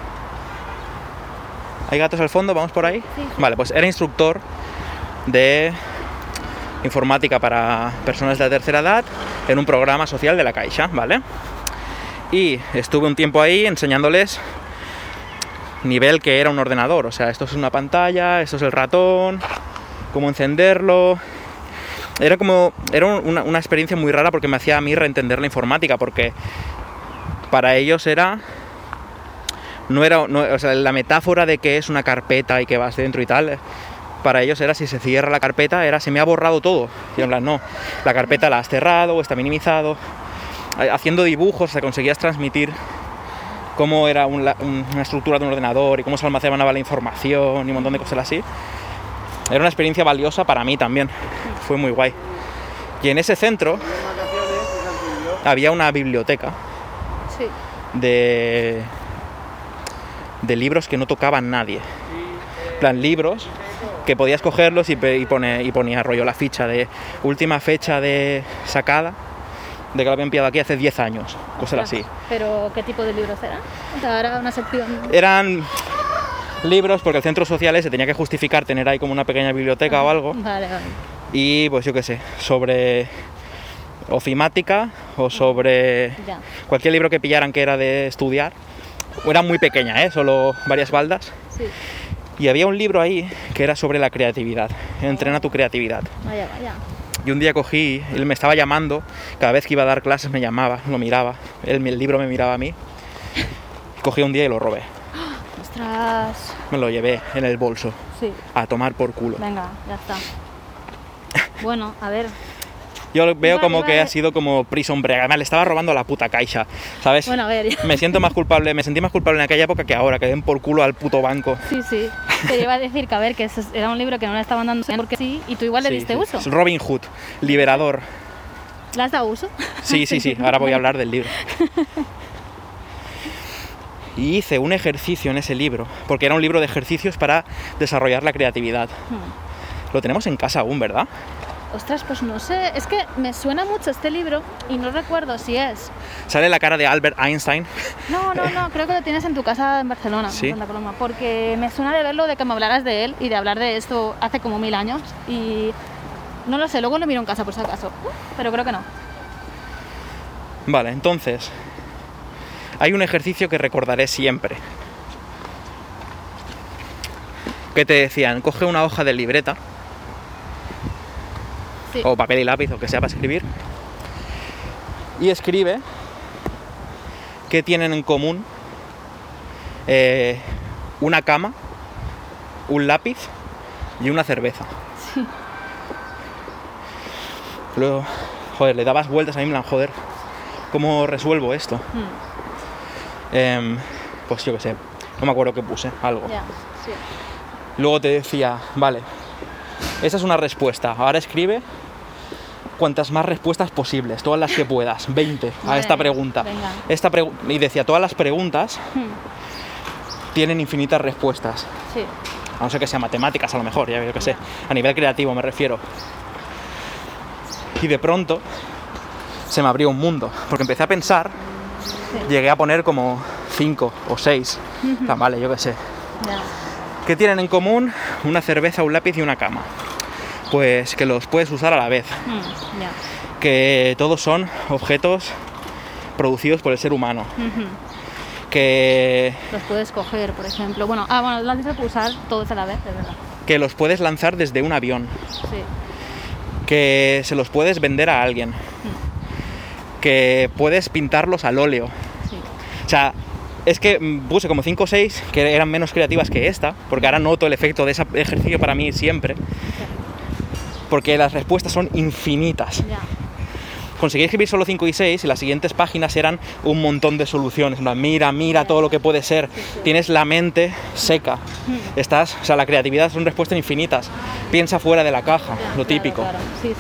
¿Hay gatos al fondo? ¿Vamos por ahí? Sí, sí. Vale, pues era instructor de informática para personas de la tercera edad en un programa social de la Caixa, ¿vale? Y estuve un tiempo ahí enseñándoles nivel que era un ordenador, o sea, esto es una pantalla, esto es el ratón, cómo encenderlo. Era una experiencia muy rara porque me hacía a mí reentender la informática, porque para ellos o sea, la metáfora de que es una carpeta y que vas dentro y tal, para ellos era si se cierra la carpeta, se me ha borrado todo. Y en plan, no, la carpeta la has cerrado o está minimizado. Haciendo dibujos, conseguías transmitir cómo era una estructura de un ordenador y cómo se almacenaba la información y un montón de cosas así. Era una experiencia valiosa para mí también. Fue muy guay. Y en ese centro había una biblioteca Sí. de libros que no tocaban nadie. En plan, libros que podías cogerlos y ponía rollo la ficha de última fecha de sacada de que lo habían pillado aquí hace 10 años, cosas así. ¿Pero qué tipo de libros eran? O sea, era una sección... Eran libros porque el centro social se tenía que justificar tener ahí como una pequeña biblioteca o algo. Vale, vale. Y pues yo qué sé, sobre ofimática o sobre Ya. cualquier libro que pillaran que era de estudiar. Era muy pequeña, solo varias baldas. Sí. Y había un libro ahí que era sobre la creatividad. Entrena tu creatividad. Vaya, vaya. Y un día cogí, él me estaba llamando, cada vez que iba a dar clases me llamaba, lo miraba, el libro me miraba a mí. Cogí un día y lo robé. Ostras. Me lo llevé en el bolso, Sí. a tomar por culo. Venga, ya está. Bueno, a ver. Yo lo veo como que vale. ha sido como Prison Break. Además, le estaba robando la puta Caixa, ¿sabes? Bueno, a ver. Me sentí más culpable en aquella época que ahora, que den por culo al puto banco. Sí. Pero iba a decir que, a ver, que era un libro que no le estaban dando porque sí, y tú igual le diste uso. Es Robin Hood, liberador. ¿Le has dado uso? Sí, ahora voy a hablar del libro. Y hice un ejercicio en ese libro, porque era un libro de ejercicios para desarrollar la creatividad. Lo tenemos en casa aún, ¿verdad? Ostras, pues no sé, es que me suena mucho este libro y no recuerdo si es. Sale la cara de Albert Einstein. No, creo que lo tienes en tu casa en Barcelona, ¿Sí? en Santa Coloma, porque me suena de verlo, de que me hablaras de él y de hablar de esto hace como 1000 años y no lo sé, luego lo miro en casa por si acaso, pero creo que no. Vale, entonces, hay un ejercicio que recordaré siempre. Que te decían, coge una hoja de libreta, Sí. o papel y lápiz, o que sea para escribir, y escribe qué tienen en común una cama, un lápiz y una cerveza. Sí. Luego, joder, le dabas vueltas a mí, en plan, joder, ¿cómo resuelvo esto? Pues yo qué sé, no me acuerdo qué puse, algo. Ya, sí. Luego te decía, vale, esa es una respuesta, ahora escribe cuantas más respuestas posibles, todas las que puedas, 20 a esta pregunta. Venga. Y decía, todas las preguntas tienen infinitas respuestas, Sí. a no ser que sean matemáticas a lo mejor, ya yo qué sé, a nivel creativo me refiero. Y de pronto se me abrió un mundo, porque empecé a pensar, llegué a poner como 5 o 6, vale, yo qué sé. Ya. ¿Qué tienen en común una cerveza, un lápiz y una cama? Pues que los puedes usar a la vez, Ya. que todos son objetos producidos por el ser humano, que Los puedes coger, por ejemplo. Bueno, lo has dicho usar todos a la vez, es verdad. los puedes lanzar desde un avión, Sí. que se los puedes vender a alguien, que puedes pintarlos al óleo. Sí. O sea, es que puse como 5 o 6 que eran menos creativas que esta, porque ahora noto el efecto de ese ejercicio para mí siempre, porque las respuestas son infinitas. Ya. Conseguí escribir solo 5 y 6 y las siguientes páginas eran un montón de soluciones. Mira todo lo que puede ser. Tienes la mente seca. O sea, la creatividad son respuestas infinitas. Piensa fuera de la caja, lo típico. Claro. Sí.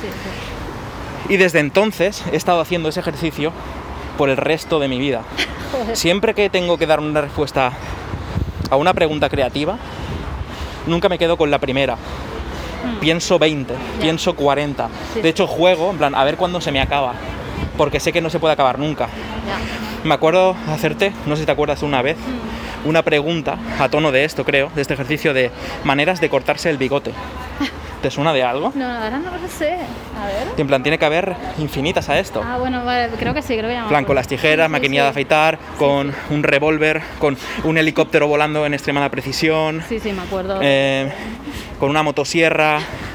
Y desde entonces he estado haciendo ese ejercicio por el resto de mi vida. Joder. Siempre que tengo que dar una respuesta a una pregunta creativa, nunca me quedo con la primera. Pienso 20, pienso 40. Sí. De hecho, juego, en plan, a ver cuándo se me acaba. Porque sé que no se puede acabar nunca. Ya. Me acuerdo hacerte, no sé si te acuerdas una vez, una pregunta a tono de esto, creo, de este ejercicio de maneras de cortarse el bigote. ¿Te suena de algo? No, ahora no lo sé. A ver. En plan, tiene que haber infinitas a esto. Bueno, vale, creo que sí, creo que ya me En plan, con acuerdo. las tijeras, Sí, maquinilla de afeitar, con un revólver, con un helicóptero volando en extremada precisión, Sí, me acuerdo. con una motosierra,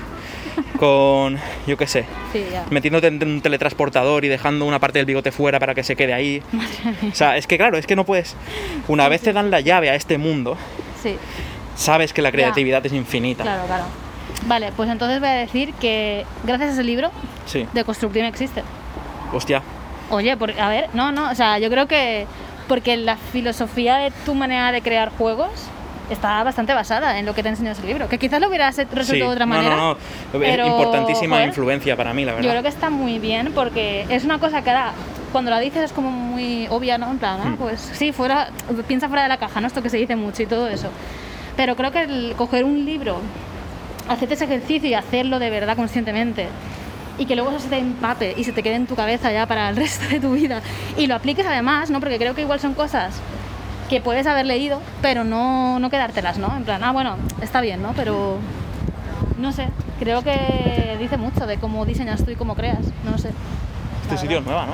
con, yo qué sé, Sí, ya. metiéndote en un teletransportador y dejando una parte del bigote fuera para que se quede ahí. O sea, es que claro, es que no puedes... Una vez te dan la llave a este mundo, Sí, sabes que la creatividad es infinita. claro. Vale, pues entonces voy a decir que gracias a ese libro, Sí. de Constructivo existe. Hostia. Oye, a ver, o sea, yo creo que porque la filosofía de tu manera de crear juegos está bastante basada en lo que te enseñó ese libro, que quizás lo hubieras resuelto Sí. de otra manera. No. pero, Importantísima joder, influencia para mí, la Yo verdad. creo que está muy bien porque es una cosa que ahora, cuando la dices es como muy obvia, ¿no? En plan, pues sí, piensa fuera de la caja, ¿no? Esto que se dice mucho y todo eso. Pero creo que el coger un libro, hacerte ese ejercicio y hacerlo de verdad conscientemente y que luego eso se te empape y se te quede en tu cabeza ya para el resto de tu vida y lo apliques además, ¿no? Porque creo que igual son cosas que puedes haber leído, pero no quedártelas, ¿no? En plan, bueno, está bien, ¿no? Pero no sé, creo que dice mucho de cómo diseñas tú y cómo creas, no sé. Este sitio es nueva, ¿no?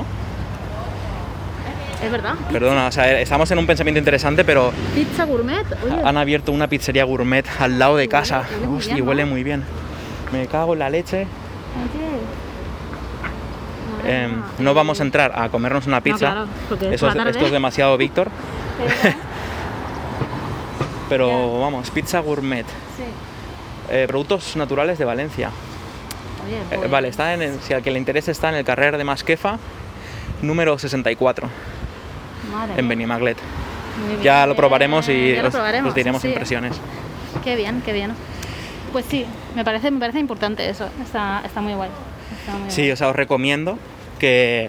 Es verdad. Perdona, o sea, estamos en un pensamiento interesante, pero Pizza gourmet, oye. han abierto una pizzería gourmet al lado de casa. Huele muy Hostia, bien, ¿no? huele muy bien. Me cago en la leche. No vamos a entrar a comernos una pizza. claro, porque es Eso por la tarde. esto es demasiado Víctor. Pero, Pero Ya. vamos, pizza gourmet. sí. Productos naturales de Valencia. Oye, pues... Vale, si al que le interese está en el carrer de Masquefa, número 64, Madre en mía. Benimaglet. Muy bien. Ya lo probaremos y Ya lo os probaremos, diremos sí. impresiones. Qué bien, qué bien. Pues sí, me parece importante eso. Está muy guay. Está muy Sí, guay. o sea, os recomiendo que...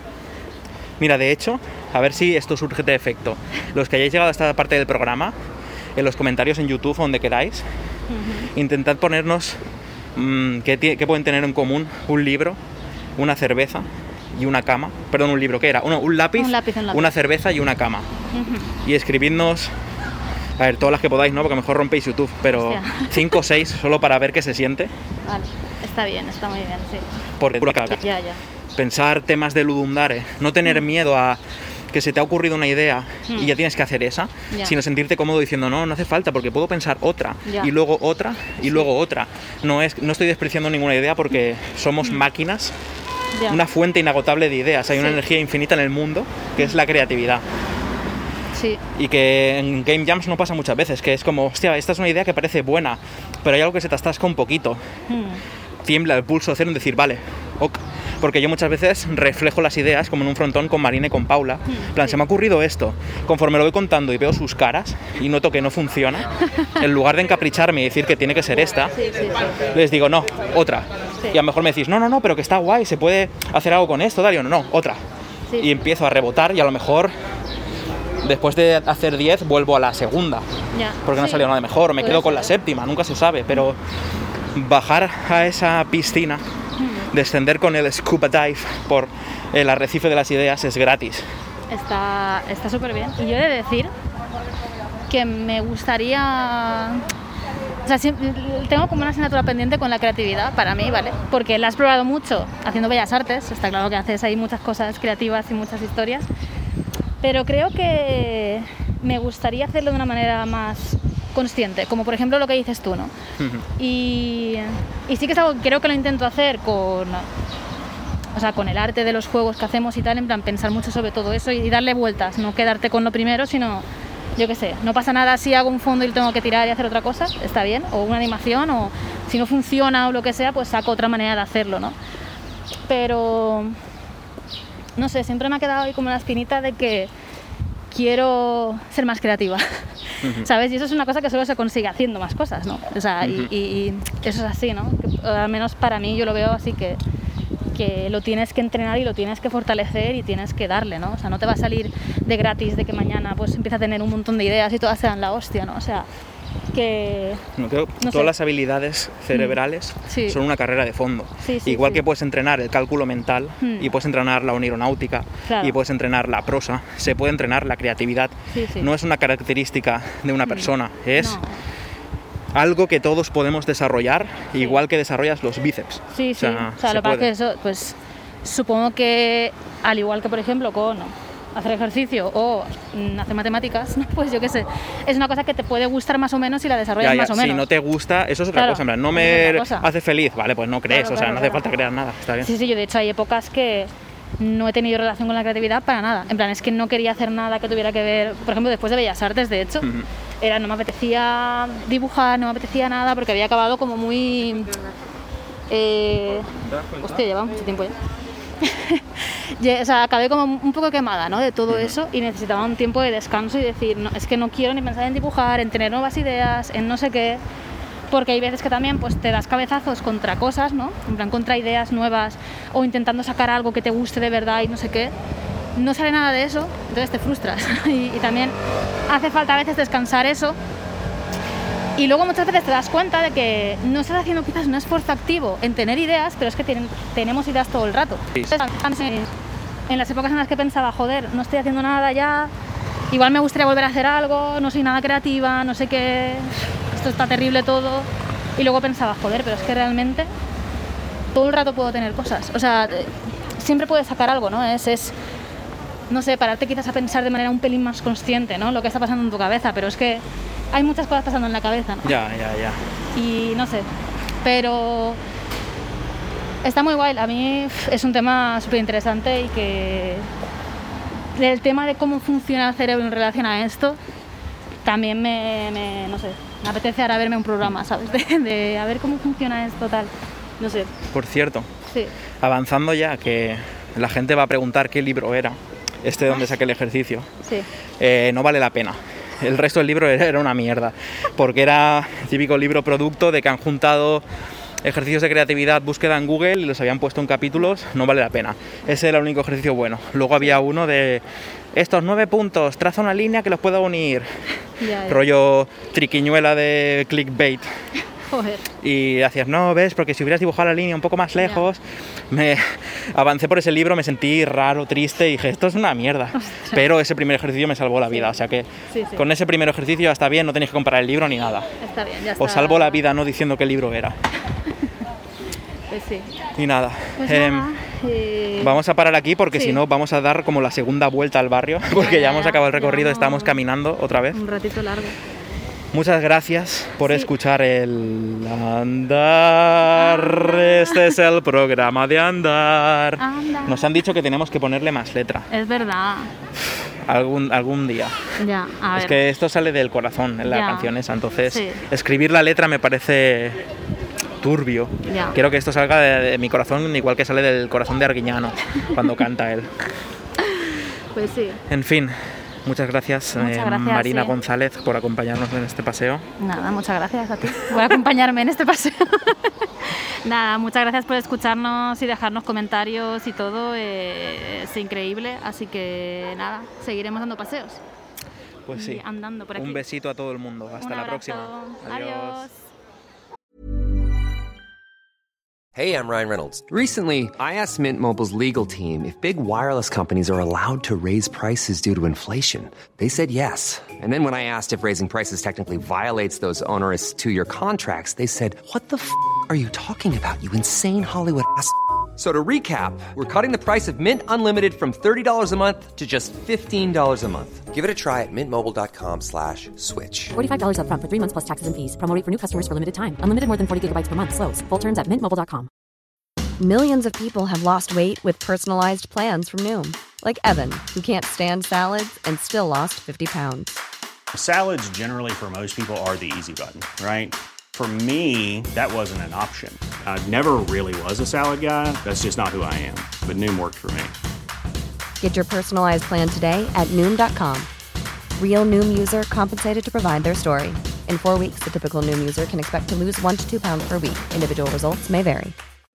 Mira, de hecho, a ver si esto surge de efecto. Los que hayáis llegado a esta parte del programa, en los comentarios en YouTube o donde queráis, intentad ponernos qué pueden tener en común un libro, una cerveza y una cama. Perdón, un libro, ¿qué era? Un lápiz, Un lápiz. una cerveza y una cama. Ujú. Y escribidnos, a ver, todas las que podáis, ¿no? Porque mejor rompéis YouTube, pero Hostia. 5 o 6 solo para ver qué se siente. Vale, está bien, está muy bien, sí. Porque Ya. pensar temas de Ludum Dare, no tener miedo a que se te ha ocurrido una idea y ya tienes que hacer esa, Ya. sino sentirte cómodo diciendo no hace falta porque puedo pensar otra Ya. y luego otra y luego otra. No estoy despreciando ninguna idea porque somos máquinas, Ya. una fuente inagotable de ideas. Hay una Sí. energía infinita en el mundo que es la creatividad. Sí, Y que en Game Jams no pasa muchas veces, que es como, hostia, esta es una idea que parece buena, pero hay algo que se te atasca un poquito. Tiembla el pulso cero en decir, vale, ok. Porque yo muchas veces reflejo las ideas como en un frontón con Marina y con Paula. En plan, se me ha ocurrido esto. Conforme lo voy contando y veo sus caras y noto que no funciona, en lugar de encapricharme y decir que tiene que ser esta, sí. les digo, no, otra. Sí. Y a lo mejor me decís, no, pero que está guay, se puede hacer algo con esto, Dario. No, otra. Sí. Y empiezo a rebotar y a lo mejor después de hacer 10 vuelvo a la segunda. Ya. Porque no ha Sí. salido nada mejor, o me Puede quedo con la ser. séptima, nunca se sabe, pero bajar a esa piscina, descender con el scuba dive por el arrecife de las ideas es gratis. Está súper bien. Y yo he de decir que me gustaría... O sea, tengo como una asignatura pendiente con la creatividad para mí, ¿vale? Porque la has probado mucho haciendo Bellas Artes, está claro que haces ahí muchas cosas creativas y muchas historias, pero creo que me gustaría hacerlo de una manera más consciente, como por ejemplo lo que dices tú, ¿no? Y sí que es algo que creo que lo intento hacer con el arte de los juegos que hacemos y tal, en plan pensar mucho sobre todo eso y darle vueltas, no quedarte con lo primero, sino, yo qué sé, no pasa nada si hago un fondo y lo tengo que tirar y hacer otra cosa, está bien, o una animación, o si no funciona o lo que sea, pues saco otra manera de hacerlo, ¿no? Pero, no sé, siempre me ha quedado ahí como la espinita de que quiero ser más creativa, ¿sabes? Y eso es una cosa que solo se consigue haciendo más cosas, ¿no? O sea, y eso es así, ¿no? Que, al menos para mí yo lo veo así que lo tienes que entrenar y lo tienes que fortalecer y tienes que darle, ¿no? O sea, no te va a salir de gratis de que mañana pues empieza a tener un montón de ideas y todas sean la hostia, ¿no? O sea, que... No, creo que No todas sé. las habilidades cerebrales Sí. son una carrera de fondo. Sí, sí, Igual sí. que puedes entrenar el cálculo mental y puedes entrenar la onironáutica Claro. y puedes entrenar la prosa, se puede entrenar la creatividad. Sí, sí. No es una característica de una persona, es No. algo que todos podemos desarrollar, igual que desarrollas los bíceps. Sí, sí. O sea, se lo que pasa es que puede. eso, pues supongo que al igual que por ejemplo con hacer ejercicio o hacer matemáticas, pues yo qué sé, es una cosa que te puede gustar más o menos si la desarrollas más o menos. Si no te gusta, eso es otra Claro, cosa. En plan, no eso me es otra cosa. hace feliz, vale, pues no crees, Claro, o sea, claro, no hace claro. falta crear nada, está bien. Sí, yo de hecho hay épocas que no he tenido relación con la creatividad para nada. En plan, es que no quería hacer nada que tuviera que ver, por ejemplo, después de Bellas Artes, de hecho, no me apetecía dibujar, no me apetecía nada porque había acabado como muy... hostia, llevaba mucho tiempo ya. O sea, acabé como un poco quemada, ¿no? De todo eso y necesitaba un tiempo de descanso y decir, no, es que no quiero ni pensar en dibujar, en tener nuevas ideas, en no sé qué, porque hay veces que también pues te das cabezazos contra cosas, ¿no? En plan, contra ideas nuevas o intentando sacar algo que te guste de verdad y no sé qué. No sale nada de eso, entonces te frustras y también hace falta a veces descansar eso. Y luego muchas veces te das cuenta de que no estás haciendo quizás un esfuerzo activo en tener ideas, pero es que tenemos ideas todo el rato. Sí. Entonces, en las épocas en las que pensaba, joder, no estoy haciendo nada ya, igual me gustaría volver a hacer algo, no soy nada creativa, no sé qué, esto está terrible todo. Y luego pensaba, joder, pero es que realmente todo el rato puedo tener cosas. O sea, siempre puedes sacar algo, ¿no? No sé, pararte quizás a pensar de manera un pelín más consciente, ¿no? Lo que está pasando en tu cabeza, pero es que hay muchas cosas pasando en la cabeza, ¿no? Ya. Y no sé, pero está muy guay. A mí es un tema súper interesante y que el tema de cómo funciona el cerebro en relación a esto también no sé, me apetece ahora verme un programa, ¿sabes? De a ver cómo funciona esto tal. No sé. Por cierto, Sí. avanzando ya, que la gente va a preguntar qué libro era, de donde saqué el ejercicio, Sí. no vale la pena. El resto del libro era una mierda, porque era el típico libro producto de que han juntado ejercicios de creatividad, búsqueda en Google y los habían puesto en capítulos, no vale la pena. Ese era el único ejercicio bueno. Luego había uno de estos 9 puntos, traza una línea que los pueda unir. Ya. Rollo triquiñuela de clickbait. Joder. Y hacías, no, ves, porque si hubieras dibujado la línea un poco más lejos, me avancé por ese libro, me sentí raro, triste y dije, esto es una mierda. Ostras. Pero ese primer ejercicio me salvó la vida, o sea que Sí. con ese primer ejercicio ya está bien, no tenéis que comprar el libro ni nada. Está bien, ya está. Os salvo la vida no diciendo qué libro era. Pues sí. Y nada, Pues nada, vamos a parar aquí porque Sí. si no vamos a dar como la segunda vuelta al barrio, porque ya hemos acabado el recorrido, estamos caminando otra vez. un ratito largo. Muchas gracias por Sí. escuchar el Andar. Este es el programa de Andar. Andar. Nos han dicho que tenemos que ponerle más letra Es verdad. algún día. Ya, a ver. Es que esto sale del corazón en la Ya. canción esa, entonces Sí. escribir la letra me parece turbio. Ya. Quiero que esto salga de mi corazón igual que sale del corazón de Arguiñano cuando canta él. Pues sí. En fin, muchas gracias, Muchas gracias, Marina sí. González, por acompañarnos en este paseo. Nada, muchas gracias a ti por acompañarme en este paseo. Nada, muchas gracias por escucharnos y dejarnos comentarios y todo. Es increíble. Así que nada, seguiremos dando paseos. Pues sí, Y andando por aquí. un besito a todo el mundo. Hasta Un la abrazo. próxima. Adiós. Hey, I'm Ryan Reynolds. Recently, I asked Mint Mobile's legal team if big wireless companies are allowed to raise prices due to inflation. They said yes. And then when I asked if raising prices technically violates those onerous 2-year contracts, they said, "What the f*** are you talking about, you insane Hollywood ass?" So to recap, we're cutting the price of Mint Unlimited from $30 a month to just $15 a month. Give it a try at mintmobile.com/switch. $45 up front for 3 months plus taxes and fees. Promo rate for new customers for limited time. Unlimited more than 40 gigabytes per month. Slows full terms at mintmobile.com. Millions of people have lost weight with personalized plans from Noom. Like Evan, who can't stand salads and still lost 50 pounds. Salads generally for most people are the easy button, right? For me, that wasn't an option. I never really was a salad guy. That's just not who I am. But Noom worked for me. Get your personalized plan today at Noom.com. Real Noom user compensated to provide their story. In 4 weeks, the typical Noom user can expect to lose 1 to 2 pounds per week. Individual results may vary.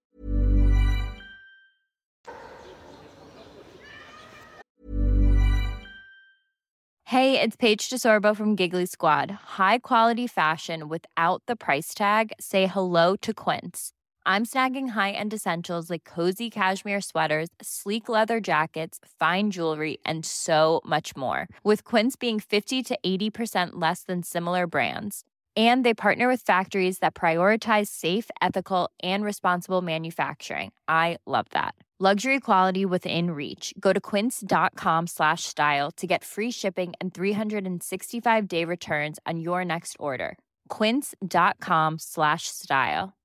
Hey, it's Paige DeSorbo from Giggly Squad. High quality fashion without the price tag. Say hello to Quince. I'm snagging high-end essentials like cozy cashmere sweaters, sleek leather jackets, fine jewelry, and so much more. With Quince being 50 to 80% less than similar brands. And they partner with factories that prioritize safe, ethical, and responsible manufacturing. I love that. Luxury quality within reach. Go to quince.com/style to get free shipping and 365-day returns on your next order. Quince.com/style.